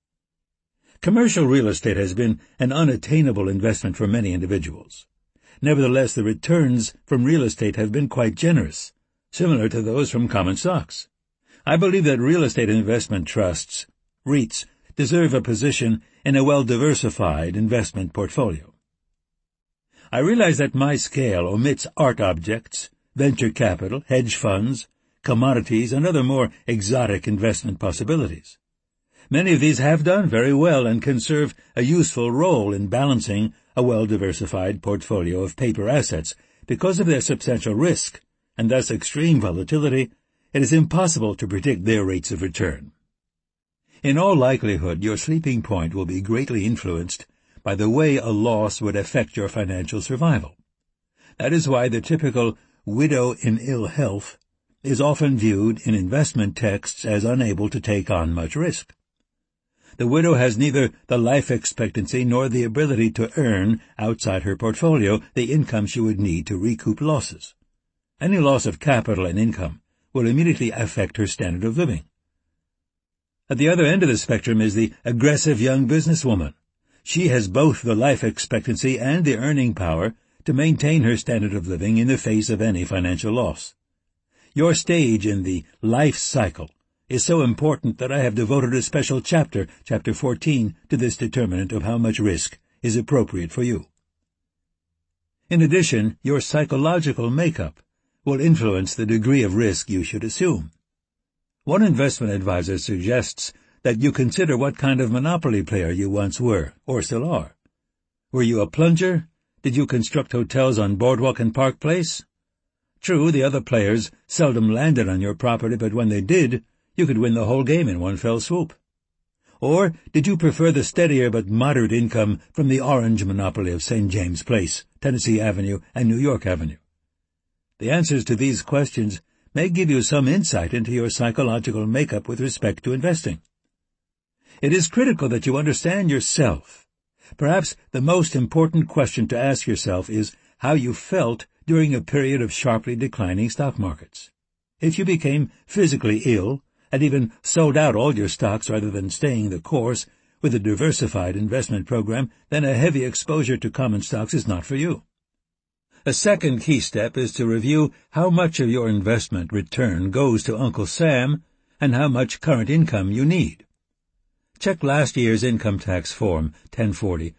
Commercial real estate has been an unattainable investment for many individuals. Nevertheless, the returns from real estate have been quite generous, similar to those from common stocks. I believe that real estate investment trusts, REITs, deserve a position in a well-diversified investment portfolio. I realize that my scale omits art objects, venture capital, hedge funds, commodities, and other more exotic investment possibilities. Many of these have done very well and can serve a useful role in balancing a well-diversified portfolio of paper assets. Because of their substantial risk, and thus extreme volatility, it is impossible to predict their rates of return. In all likelihood, your sleeping point will be greatly influenced by the way a loss would affect your financial survival. That is why the typical widow in ill health is often viewed in investment texts as unable to take on much risk. The widow has neither the life expectancy nor the ability to earn, outside her portfolio, the income she would need to recoup losses. Any loss of capital and income will immediately affect her standard of living. At the other end of the spectrum is the aggressive young businesswoman. She has both the life expectancy and the earning power to maintain her standard of living in the face of any financial loss. Your stage in the life cycle is so important that I have devoted a special chapter, chapter fourteen, to this determinant of how much risk is appropriate for you. In addition, your psychological makeup will influence the degree of risk you should assume. One investment advisor suggests that you consider what kind of monopoly player you once were, or still are. Were you a plunger? Did you construct hotels on Boardwalk and Park Place? True, the other players seldom landed on your property, but when they did, you could win the whole game in one fell swoop. Or did you prefer the steadier but moderate income from the orange monopoly of Saint James Place, Tennessee Avenue, and New York Avenue? The answers to these questions may give you some insight into your psychological makeup with respect to investing. It is critical that you understand yourself. Perhaps the most important question to ask yourself is how you felt during a period of sharply declining stock markets. If you became physically ill and even sold out all your stocks rather than staying the course with a diversified investment program, then a heavy exposure to common stocks is not for you. A second key step is to review how much of your investment return goes to Uncle Sam and how much current income you need. Check last year's income tax form, ten forty,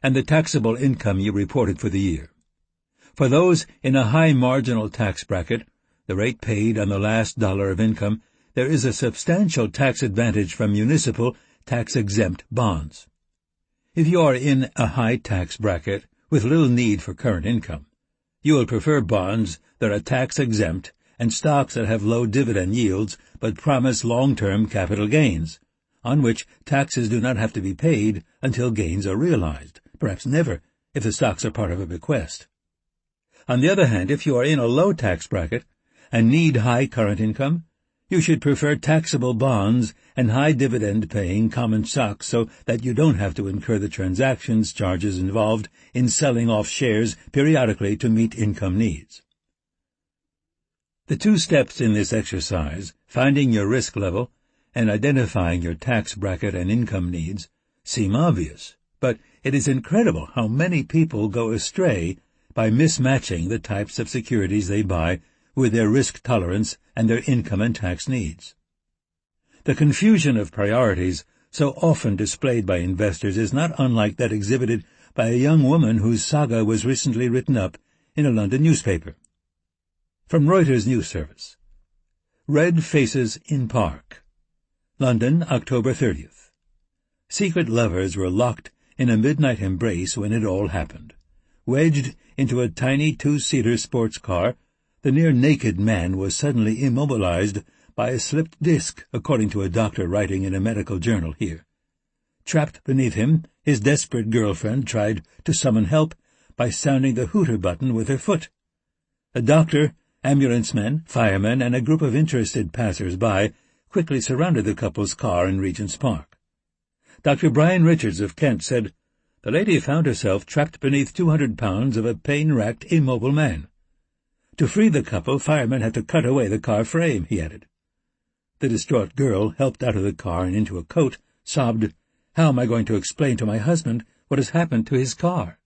and the taxable income you reported for the year. For those in a high marginal tax bracket, the rate paid on the last dollar of income, there is a substantial tax advantage from municipal tax-exempt bonds. If you are in a high tax bracket with little need for current income, you will prefer bonds that are tax-exempt and stocks that have low dividend yields but promise long-term capital gains, on which taxes do not have to be paid until gains are realized, perhaps never if the stocks are part of a bequest. On the other hand, if you are in a low tax bracket and need high current income, you should prefer taxable bonds and high dividend-paying common stocks so that you don't have to incur the transactions charges involved in selling off shares periodically to meet income needs. The two steps in this exercise, finding your risk level and identifying your tax bracket and income needs, seem obvious, but it is incredible how many people go astray by mismatching the types of securities they buy with their risk tolerance and their income and tax needs. The confusion of priorities so often displayed by investors is not unlike that exhibited by a young woman whose saga was recently written up in a London newspaper. From Reuters News Service. Red Faces in Park. London, October thirtieth. Secret lovers were locked in a midnight embrace when it all happened. Wedged into a tiny two-seater sports car, the near-naked man was suddenly immobilized by a slipped disc, according to a doctor writing in a medical journal here. Trapped beneath him, his desperate girlfriend tried to summon help by sounding the hooter button with her foot. A doctor, ambulance men, firemen, and a group of interested passers-by quickly surrounded the couple's car in Regent's Park. Doctor Brian Richards of Kent said, "The lady found herself trapped beneath two hundred pounds of a pain-racked, immobile man. To free the couple, firemen had to cut away the car frame," he added. The distraught girl, helped out of the car and into a coat, sobbed, "How am I going to explain to my husband what has happened to his car?"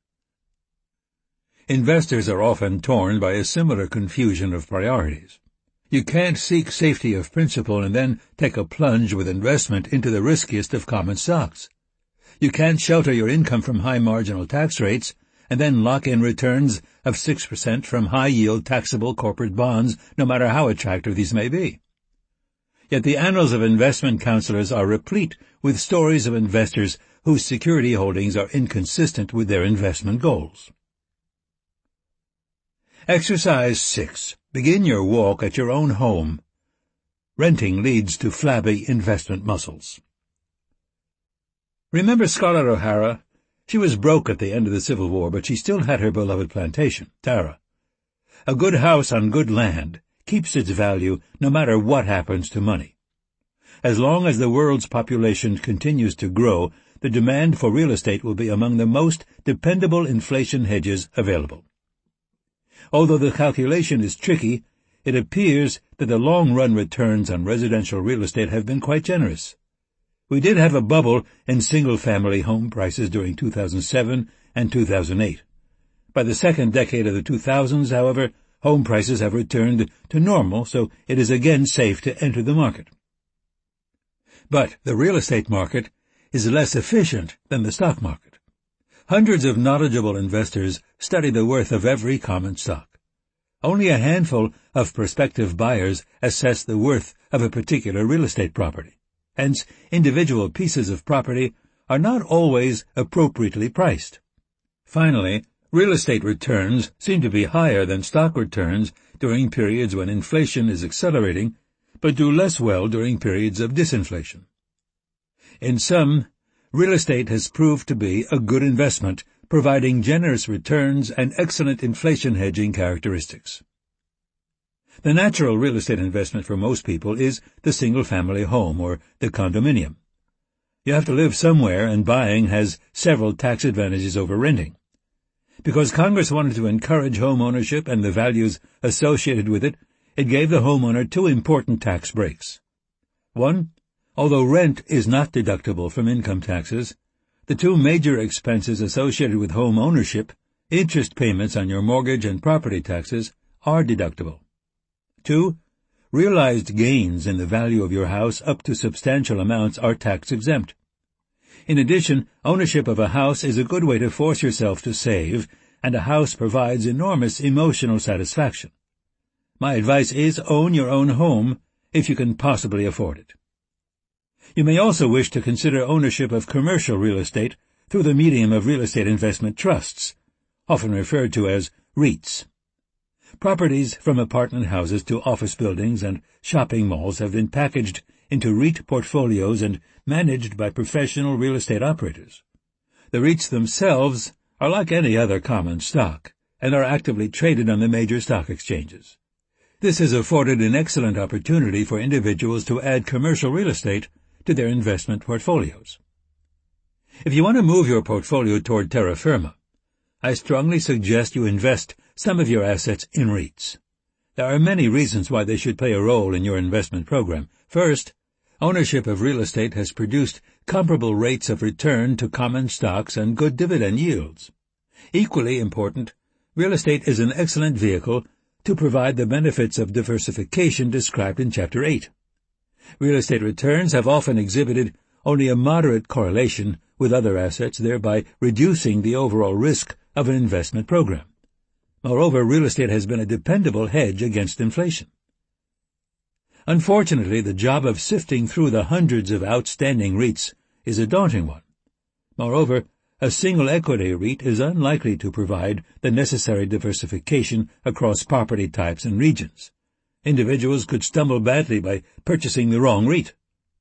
Investors are often torn by a similar confusion of priorities. You can't seek safety of principle and then take a plunge with investment into the riskiest of common stocks. You can't shelter your income from high marginal tax rates and then lock in returns of six percent from high-yield taxable corporate bonds, no matter how attractive these may be. Yet the annals of investment counselors are replete with stories of investors whose security holdings are inconsistent with their investment goals. Exercise six. Begin your walk at your own home. Renting leads to flabby investment muscles. Remember Scarlett O'Hara? She was broke at the end of the Civil War, but she still had her beloved plantation, Tara. A good house on good land keeps its value no matter what happens to money. As long as the world's population continues to grow, the demand for real estate will be among the most dependable inflation hedges available. Although the calculation is tricky, it appears that the long-run returns on residential real estate have been quite generous. We did have a bubble in single-family home prices during two thousand seven and two thousand eight. By the second decade of the two thousands, however, home prices have returned to normal, so it is again safe to enter the market. But the real estate market is less efficient than the stock market. Hundreds of knowledgeable investors study the worth of every common stock. Only a handful of prospective buyers assess the worth of a particular real estate property. Hence, individual pieces of property are not always appropriately priced. Finally, real estate returns seem to be higher than stock returns during periods when inflation is accelerating, but do less well during periods of disinflation. In sum, real estate has proved to be a good investment, providing generous returns and excellent inflation hedging characteristics. The natural real estate investment for most people is the single-family home or the condominium. You have to live somewhere, and buying has several tax advantages over renting. Because Congress wanted to encourage home ownership and the values associated with it, it gave the homeowner two important tax breaks. One, although rent is not deductible from income taxes, the two major expenses associated with home ownership, interest payments on your mortgage and property taxes, are deductible. Two, realized gains in the value of your house up to substantial amounts are tax-exempt. In addition, ownership of a house is a good way to force yourself to save, and a house provides enormous emotional satisfaction. My advice is own your own home if you can possibly afford it. You may also wish to consider ownership of commercial real estate through the medium of real estate investment trusts, often referred to as REITs. Properties from apartment houses to office buildings and shopping malls have been packaged into REIT portfolios and managed by professional real estate operators. The REITs themselves are like any other common stock and are actively traded on the major stock exchanges. This has afforded an excellent opportunity for individuals to add commercial real estate to their investment portfolios. If you want to move your portfolio toward terra firma, I strongly suggest you invest some of your assets in REITs. There are many reasons why they should play a role in your investment program. First, ownership of real estate has produced comparable rates of return to common stocks and good dividend yields. Equally important, real estate is an excellent vehicle to provide the benefits of diversification described in Chapter eight. Real estate returns have often exhibited only a moderate correlation with other assets, thereby reducing the overall risk of an investment program. Moreover, real estate has been a dependable hedge against inflation. Unfortunately, the job of sifting through the hundreds of outstanding REITs is a daunting one. Moreover, a single equity REIT is unlikely to provide the necessary diversification across property types and regions. Individuals could stumble badly by purchasing the wrong REIT.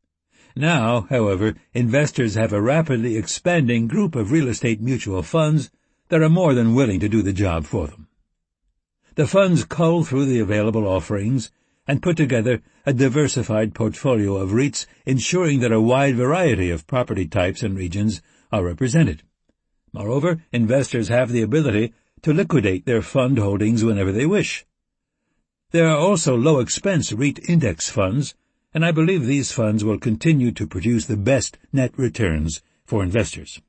Now, however, investors have a rapidly expanding group of real estate mutual funds that are more than willing to do the job for them. The funds cull through the available offerings and put together a diversified portfolio of REITs, ensuring that a wide variety of property types and regions are represented. Moreover, investors have the ability to liquidate their fund holdings whenever they wish. There are also low-expense REIT index funds, and I believe these funds will continue to produce the best net returns for investors.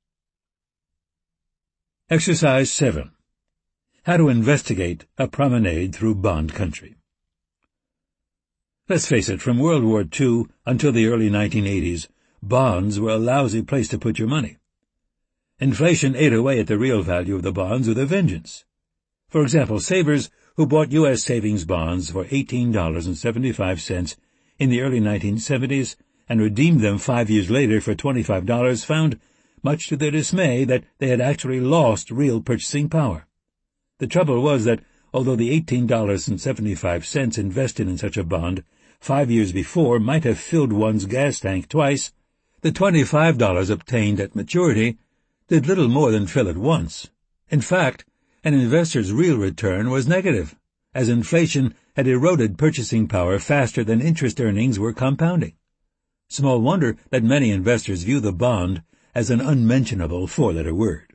Exercise seven. How to investigate a promenade through bond country. Let's face it, from World War Two until the early nineteen eighties, bonds were a lousy place to put your money. Inflation ate away at the real value of the bonds with a vengeance. For example, savers who bought U S savings bonds for eighteen dollars and seventy-five cents in the early nineteen seventies and redeemed them five years later for twenty-five dollars found, much to their dismay, that they had actually lost real purchasing power. The trouble was that, although the eighteen dollars and seventy-five cents invested in such a bond five years before might have filled one's gas tank twice, the twenty-five dollars obtained at maturity did little more than fill it once. In fact, an investor's real return was negative, as inflation had eroded purchasing power faster than interest earnings were compounding. Small wonder that many investors view the bond as an unmentionable four-letter word.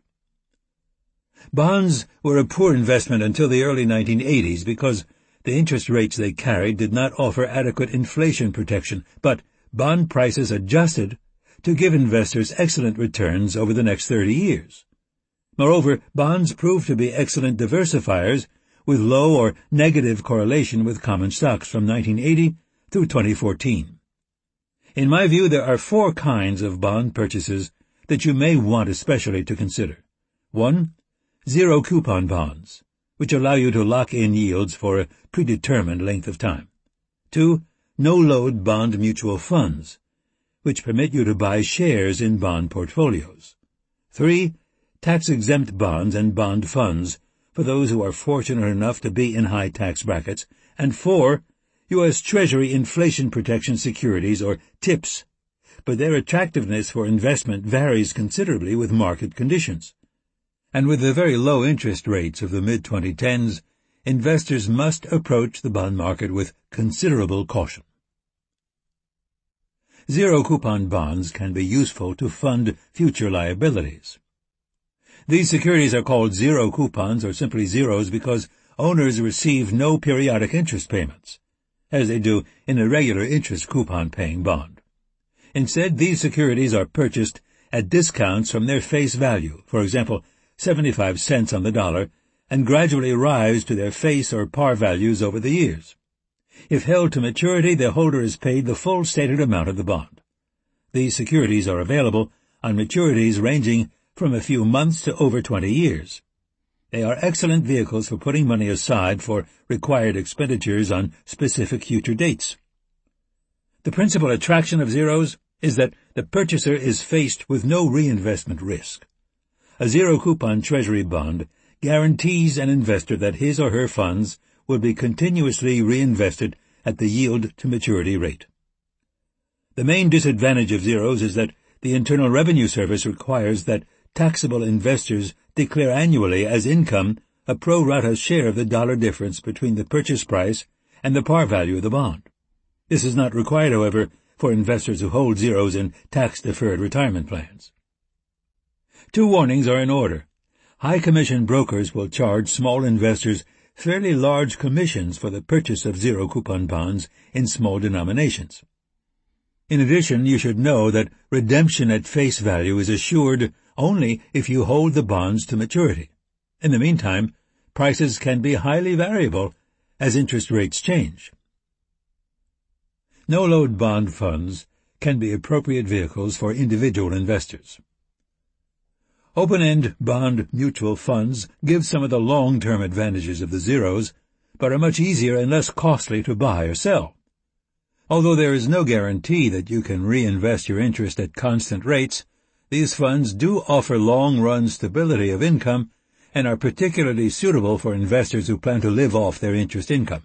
Bonds were a poor investment until the early nineteen eighties because the interest rates they carried did not offer adequate inflation protection, but bond prices adjusted to give investors excellent returns over the next thirty years. Moreover, bonds proved to be excellent diversifiers with low or negative correlation with common stocks from nineteen eighty through twenty fourteen. In my view, there are four kinds of bond purchases that you may want especially to consider. One, zero-coupon bonds, which allow you to lock in yields for a predetermined length of time. Two, no-load bond mutual funds, which permit you to buy shares in bond portfolios. Three, tax-exempt bonds and bond funds for those who are fortunate enough to be in high tax brackets. And four, U S Treasury Inflation Protection Securities, or TIPS, but their attractiveness for investment varies considerably with market conditions. And with the very low interest rates of the mid twenty tens, investors must approach the bond market with considerable caution. Zero-coupon bonds can be useful to fund future liabilities. These securities are called zero coupons, or simply zeros, because owners receive no periodic interest payments, as they do in a regular interest coupon-paying bond. Instead, these securities are purchased at discounts from their face value, for example, seventy-five cents on the dollar, and gradually rise to their face or par values over the years. If held to maturity, the holder is paid the full stated amount of the bond. These securities are available on maturities ranging from a few months to over twenty years. They are excellent vehicles for putting money aside for required expenditures on specific future dates. The principal attraction of zeros is that the purchaser is faced with no reinvestment risk. A zero-coupon treasury bond guarantees an investor that his or her funds will be continuously reinvested at the yield-to-maturity rate. The main disadvantage of zeros is that the Internal Revenue Service requires that taxable investors declare annually as income a pro rata share of the dollar difference between the purchase price and the par value of the bond. This is not required, however, for investors who hold zeros in tax-deferred retirement plans. Two warnings are in order. High-commission brokers will charge small investors fairly large commissions for the purchase of zero-coupon bonds in small denominations. In addition, you should know that redemption at face value is assured only if you hold the bonds to maturity. In the meantime, prices can be highly variable as interest rates change. No-load bond funds can be appropriate vehicles for individual investors. Open-end bond mutual funds give some of the long-term advantages of the zeros, but are much easier and less costly to buy or sell. Although there is no guarantee that you can reinvest your interest at constant rates, these funds do offer long-run stability of income and are particularly suitable for investors who plan to live off their interest income.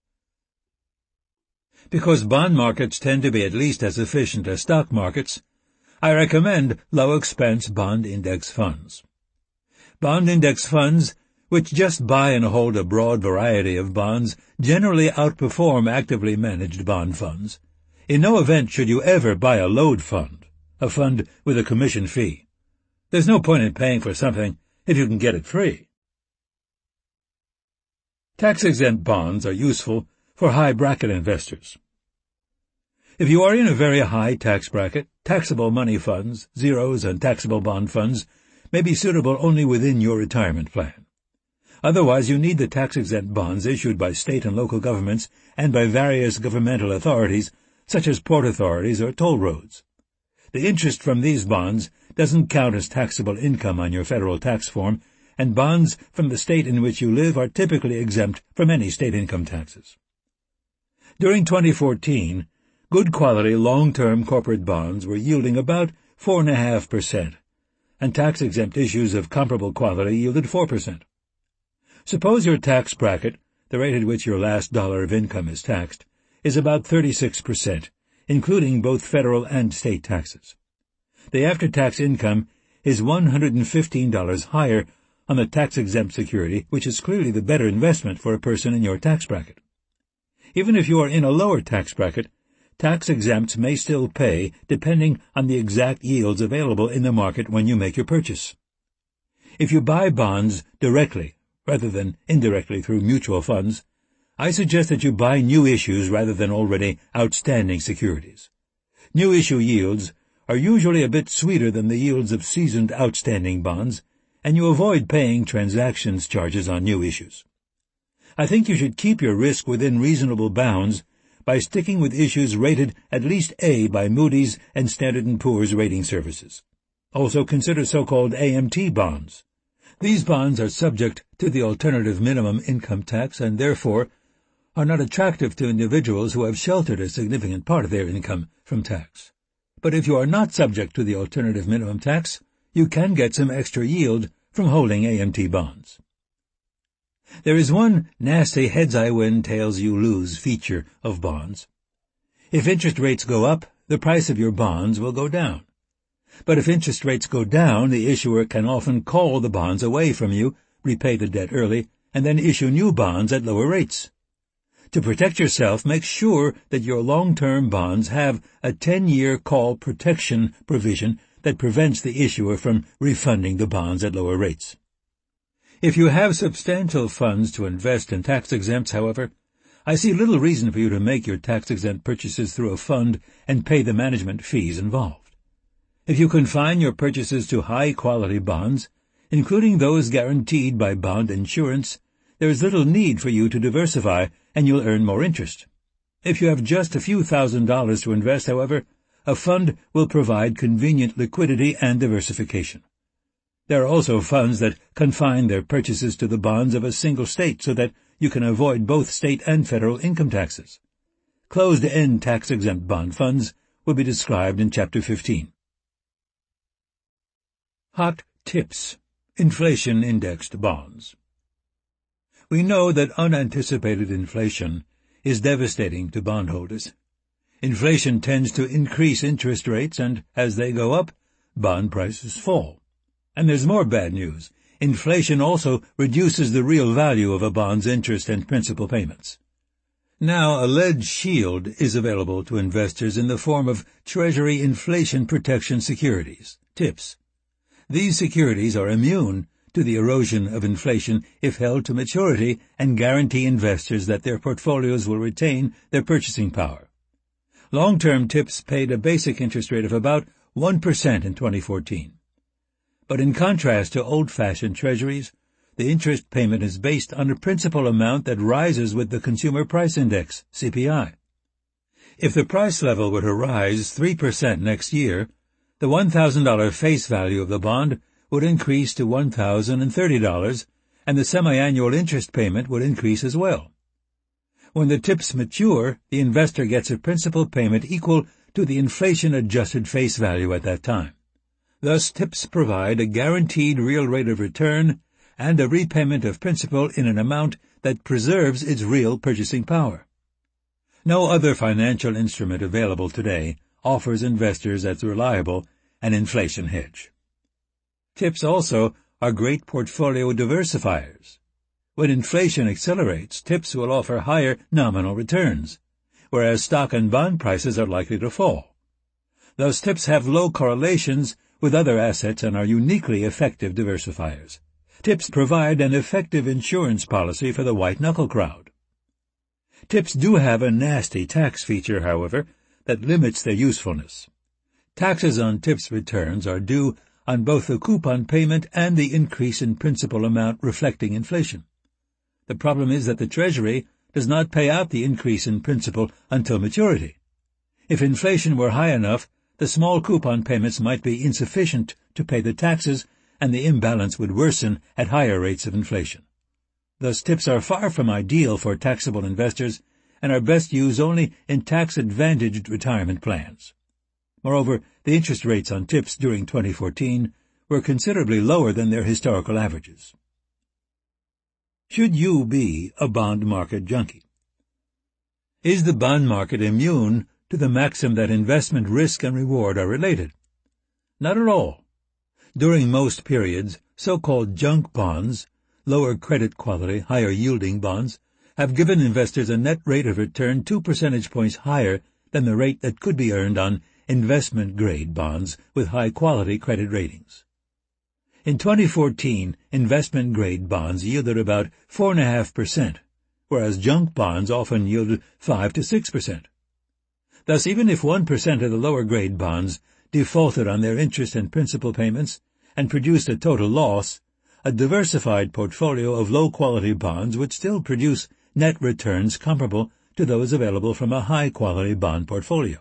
Because bond markets tend to be at least as efficient as stock markets, I recommend low-expense bond index funds. Bond index funds, which just buy and hold a broad variety of bonds, generally outperform actively managed bond funds. In no event should you ever buy a load fund, a fund with a commission fee. There's no point in paying for something if you can get it free. Tax-exempt bonds are useful for high-bracket investors. If you are in a very high tax bracket, taxable money funds, zeros, and taxable bond funds may be suitable only within your retirement plan. Otherwise, you need the tax-exempt bonds issued by state and local governments and by various governmental authorities, such as port authorities or toll roads. The interest from these bonds doesn't count as taxable income on your federal tax form, and bonds from the state in which you live are typically exempt from any state income taxes. During twenty fourteen, good-quality long-term corporate bonds were yielding about four point five percent, and tax-exempt issues of comparable quality yielded four percent. Suppose your tax bracket, the rate at which your last dollar of income is taxed, is about thirty-six percent, including both federal and state taxes. The after-tax income is one hundred fifteen dollars higher on the tax-exempt security, which is clearly the better investment for a person in your tax bracket. Even if you are in a lower tax bracket, tax-exempts may still pay depending on the exact yields available in the market when you make your purchase. If you buy bonds directly, rather than indirectly through mutual funds, I suggest that you buy new issues rather than already outstanding securities. New issue yields are usually a bit sweeter than the yields of seasoned outstanding bonds, and you avoid paying transactions charges on new issues. I think you should keep your risk within reasonable bounds by sticking with issues rated at least A by Moody's and Standard and Poor's rating services. Also consider so-called A M T bonds. These bonds are subject to the alternative minimum income tax and therefore are not attractive to individuals who have sheltered a significant part of their income from tax. But if you are not subject to the alternative minimum tax, you can get some extra yield from holding A M T bonds. There is one nasty heads-I-win, tails-you-lose feature of bonds. If interest rates go up, the price of your bonds will go down. But if interest rates go down, the issuer can often call the bonds away from you, repay the debt early, and then issue new bonds at lower rates. To protect yourself, make sure that your long-term bonds have a ten-year call protection provision that prevents the issuer from refunding the bonds at lower rates. If you have substantial funds to invest in tax-exempts, however, I see little reason for you to make your tax-exempt purchases through a fund and pay the management fees involved. If you confine your purchases to high-quality bonds, including those guaranteed by bond insurance, there is little need for you to diversify, and you'll earn more interest. If you have just a few thousand dollars to invest, however, a fund will provide convenient liquidity and diversification. There are also funds that confine their purchases to the bonds of a single state so that you can avoid both state and federal income taxes. Closed-end tax-exempt bond funds will be described in Chapter fifteen. Hot tips: inflation-indexed bonds. We know that unanticipated inflation is devastating to bondholders. Inflation tends to increase interest rates, and as they go up, bond prices fall. And there's more bad news. Inflation also reduces the real value of a bond's interest and principal payments. Now, a lead shield is available to investors in the form of Treasury Inflation Protection Securities, TIPS. These securities are immune to the erosion of inflation if held to maturity and guarantee investors that their portfolios will retain their purchasing power. Long-term TIPS paid a basic interest rate of about one percent in twenty fourteen. But in contrast to old-fashioned treasuries, the interest payment is based on a principal amount that rises with the Consumer Price Index, C P I. If the price level were to rise three percent next year, the one thousand dollars face value of the bond would increase to one thousand thirty dollars, and the semi-annual interest payment would increase as well. When the TIPS mature, the investor gets a principal payment equal to the inflation-adjusted face value at that time. Thus, TIPS provide a guaranteed real rate of return and a repayment of principal in an amount that preserves its real purchasing power. No other financial instrument available today offers investors as reliable an inflation hedge. TIPS also are great portfolio diversifiers. When inflation accelerates, TIPS will offer higher nominal returns, whereas stock and bond prices are likely to fall. Thus, TIPS have low correlations with other assets and are uniquely effective diversifiers. TIPS provide an effective insurance policy for the white-knuckle crowd. TIPS do have a nasty tax feature, however, that limits their usefulness. Taxes on TIPS returns are due on both the coupon payment and the increase in principal amount reflecting inflation. The problem is that the Treasury does not pay out the increase in principal until maturity. If inflation were high enough, the small coupon payments might be insufficient to pay the taxes, and the imbalance would worsen at higher rates of inflation. Thus, TIPS are far from ideal for taxable investors and are best used only in tax-advantaged retirement plans. Moreover, the interest rates on TIPS during twenty fourteen were considerably lower than their historical averages. Should you be a bond market junkie? Is the bond market immune to the maxim that investment risk and reward are related? Not at all. During most periods, so-called junk bonds, lower credit quality, higher-yielding bonds, have given investors a net rate of return two percentage points higher than the rate that could be earned on investment-grade bonds with high-quality credit ratings. In twenty fourteen, investment-grade bonds yielded about four point five percent, whereas junk bonds often yielded five to six percent. Thus, even if one percent of the lower-grade bonds defaulted on their interest and principal payments and produced a total loss, a diversified portfolio of low-quality bonds would still produce net returns comparable to those available from a high-quality bond portfolio.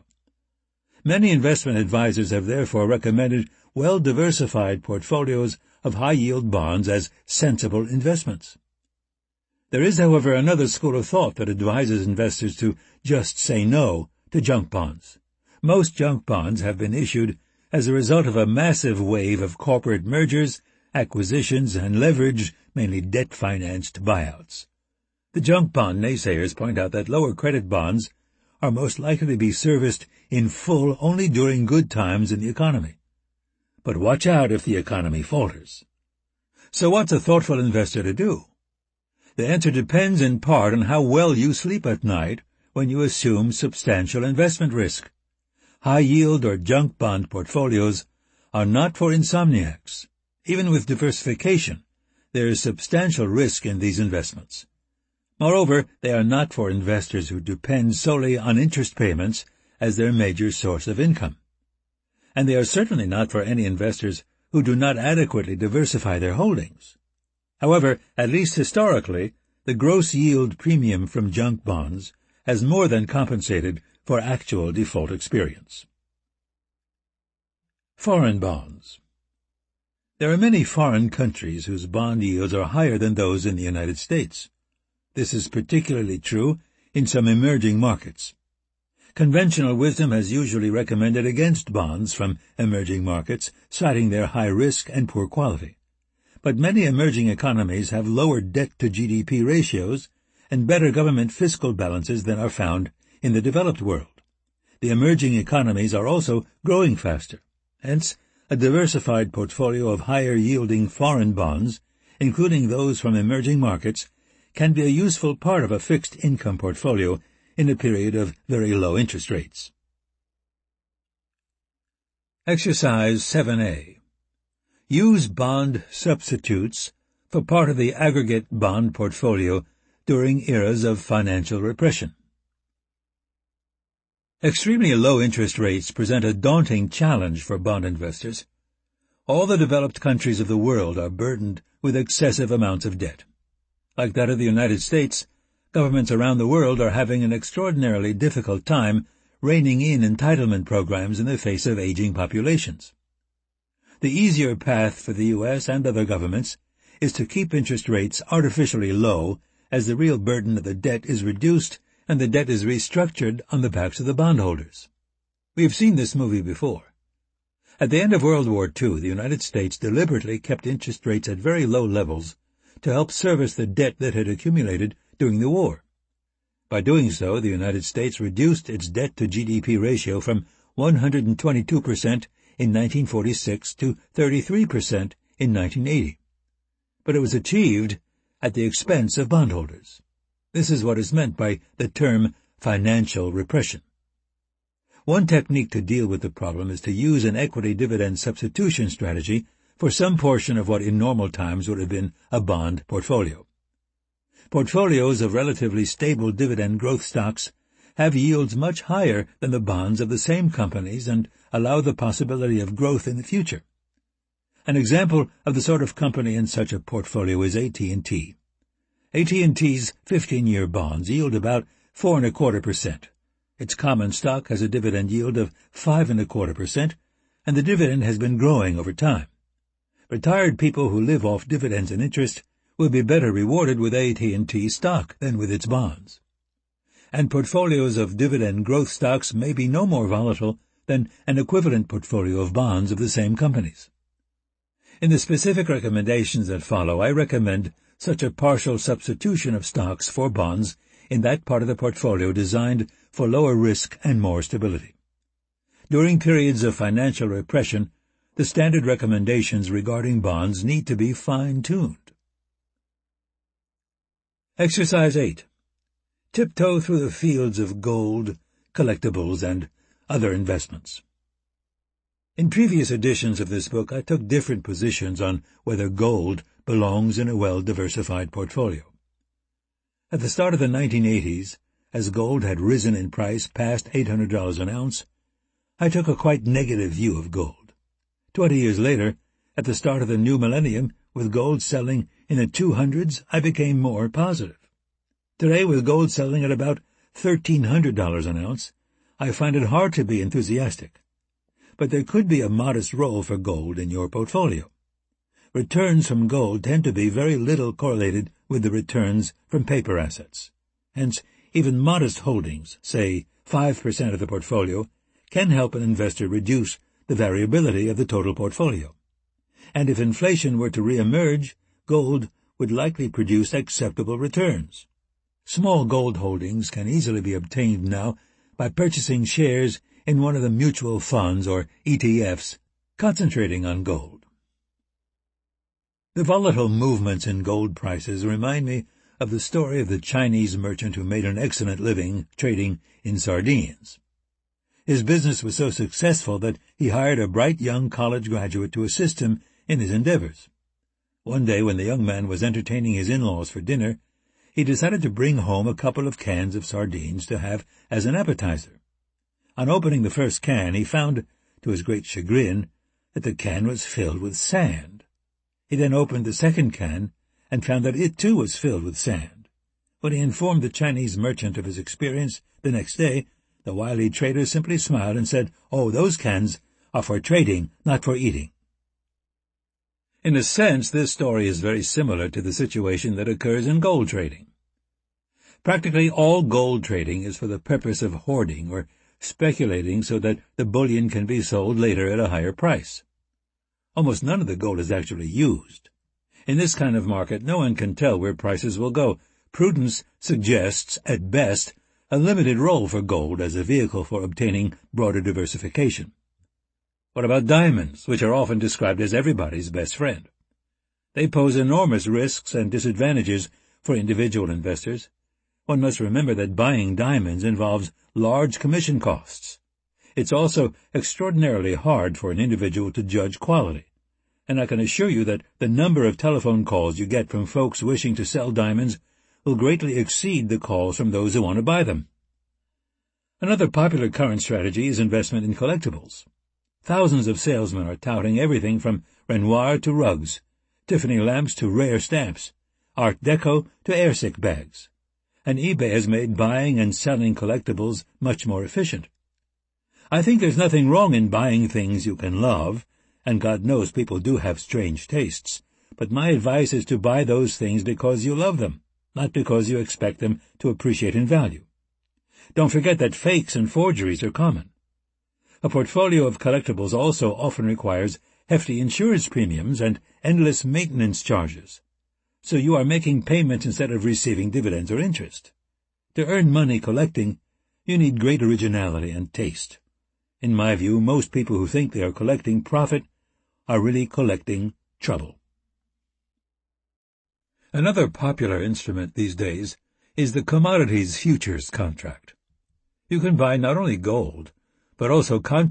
Many investment advisors have therefore recommended well-diversified portfolios of high-yield bonds as sensible investments. There is, however, another school of thought that advises investors to just say no to junk bonds. Most junk bonds have been issued as a result of a massive wave of corporate mergers, acquisitions, and leverage, mainly debt-financed buyouts. The junk bond naysayers point out that lower credit bonds are most likely to be serviced in full only during good times in the economy. But watch out if the economy falters. So what's a thoughtful investor to do? The answer depends in part on how well you sleep at night when you assume substantial investment risk. High-yield or junk bond portfolios are not for insomniacs. Even with diversification, there is substantial risk in these investments. Moreover, they are not for investors who depend solely on interest payments as their major source of income. And they are certainly not for any investors who do not adequately diversify their holdings. However, at least historically, the gross yield premium from junk bonds has more than compensated for actual default experience. Foreign bonds. There are many foreign countries whose bond yields are higher than those in the United States. This is particularly true in some emerging markets. Conventional wisdom has usually recommended against bonds from emerging markets, citing their high risk and poor quality. But many emerging economies have lower debt-to-G D P ratios and better government fiscal balances than are found in the developed world. The emerging economies are also growing faster. Hence, a diversified portfolio of higher-yielding foreign bonds, including those from emerging markets, can be a useful part of a fixed-income portfolio in a period of very low interest rates. Exercise seven A. Use bond substitutes for part of the aggregate bond portfolio during eras of financial repression. Extremely low interest rates present a daunting challenge for bond investors. All the developed countries of the world are burdened with excessive amounts of debt. Like that of the United States, governments around the world are having an extraordinarily difficult time reining in entitlement programs in the face of aging populations. The easier path for the U S and other governments is to keep interest rates artificially low as the real burden of the debt is reduced and the debt is restructured on the backs of the bondholders. We have seen this movie before. At the end of World War Two, the United States deliberately kept interest rates at very low levels to help service the debt that had accumulated during the war. By doing so, the United States reduced its debt-to-G D P ratio from one hundred twenty-two percent in nineteen forty-six to thirty-three percent in nineteen eighty. But it was achieved at the expense of bondholders. This is what is meant by the term financial repression. One technique to deal with the problem is to use an equity dividend substitution strategy for some portion of what in normal times would have been a bond portfolio. Portfolios of relatively stable dividend growth stocks have yields much higher than the bonds of the same companies and allow the possibility of growth in the future. An example of the sort of company in such a portfolio is A T and T. A T and T's fifteen-year bonds yield about four and a quarter percent. Its common stock has a dividend yield of five and a quarter percent, and the dividend has been growing over time. Retired people who live off dividends and interest will be better rewarded with A T and T stock than with its bonds. And portfolios of dividend growth stocks may be no more volatile than an equivalent portfolio of bonds of the same companies. In the specific recommendations that follow, I recommend such a partial substitution of stocks for bonds in that part of the portfolio designed for lower risk and more stability. During periods of financial repression, the standard recommendations regarding bonds need to be fine-tuned. Exercise eight. Tiptoe through the fields of gold, collectibles, and other investments. In previous editions of this book, I took different positions on whether gold belongs in a well-diversified portfolio. At the start of the nineteen eighties, as gold had risen in price past eight hundred dollars an ounce, I took a quite negative view of gold. Twenty years later, at the start of the new millennium, with gold selling in the two hundreds, I became more positive. Today, with gold selling at about thirteen hundred dollars an ounce, I find it hard to be enthusiastic. But there could be a modest role for gold in your portfolio. Returns from gold tend to be very little correlated with the returns from paper assets. Hence, even modest holdings, say five percent of the portfolio, can help an investor reduce the variability of the total portfolio. And if inflation were to re-emerge, gold would likely produce acceptable returns. Small gold holdings can easily be obtained now by purchasing shares in one of the mutual funds or E T Fs concentrating on gold. The volatile movements in gold prices remind me of the story of the Chinese merchant who made an excellent living trading in sardines. His business was so successful that he hired a bright young college graduate to assist him in his endeavors. One day, when the young man was entertaining his in-laws for dinner, he decided to bring home a couple of cans of sardines to have as an appetizer. On opening the first can, he found, to his great chagrin, that the can was filled with sand. He then opened the second can and found that it too was filled with sand. When he informed the Chinese merchant of his experience the next day, the wily trader simply smiled and said, "Oh, those cans are for trading, not for eating. In a sense, this story is very similar to the situation that occurs in gold trading. Practically all gold trading is for the purpose of hoarding or speculating so that the bullion can be sold later at a higher price. Almost none of the gold is actually used. In this kind of market, no one can tell where prices will go. Prudence suggests, at best, a limited role for gold as a vehicle for obtaining broader diversification. What about diamonds, which are often described as everybody's best friend? They pose enormous risks and disadvantages for individual investors. One must remember that buying diamonds involves large commission costs. It's also extraordinarily hard for an individual to judge quality, and I can assure you that the number of telephone calls you get from folks wishing to sell diamonds will greatly exceed the calls from those who want to buy them. Another popular current strategy is investment in collectibles. Thousands of salesmen are touting everything from Renoir to rugs, Tiffany lamps to rare stamps, Art Deco to airsick bags. And eBay has made buying and selling collectibles much more efficient. I think there's nothing wrong in buying things you can love, and God knows people do have strange tastes, but my advice is to buy those things because you love them, not because you expect them to appreciate in value. Don't forget that fakes and forgeries are common. A portfolio of collectibles also often requires hefty insurance premiums and endless maintenance charges. So you are making payments instead of receiving dividends or interest. To earn money collecting, you need great originality and taste. In my view, most people who think they are collecting profit are really collecting trouble. Another popular instrument these days is the commodities futures contract. You can buy not only gold, but also contracts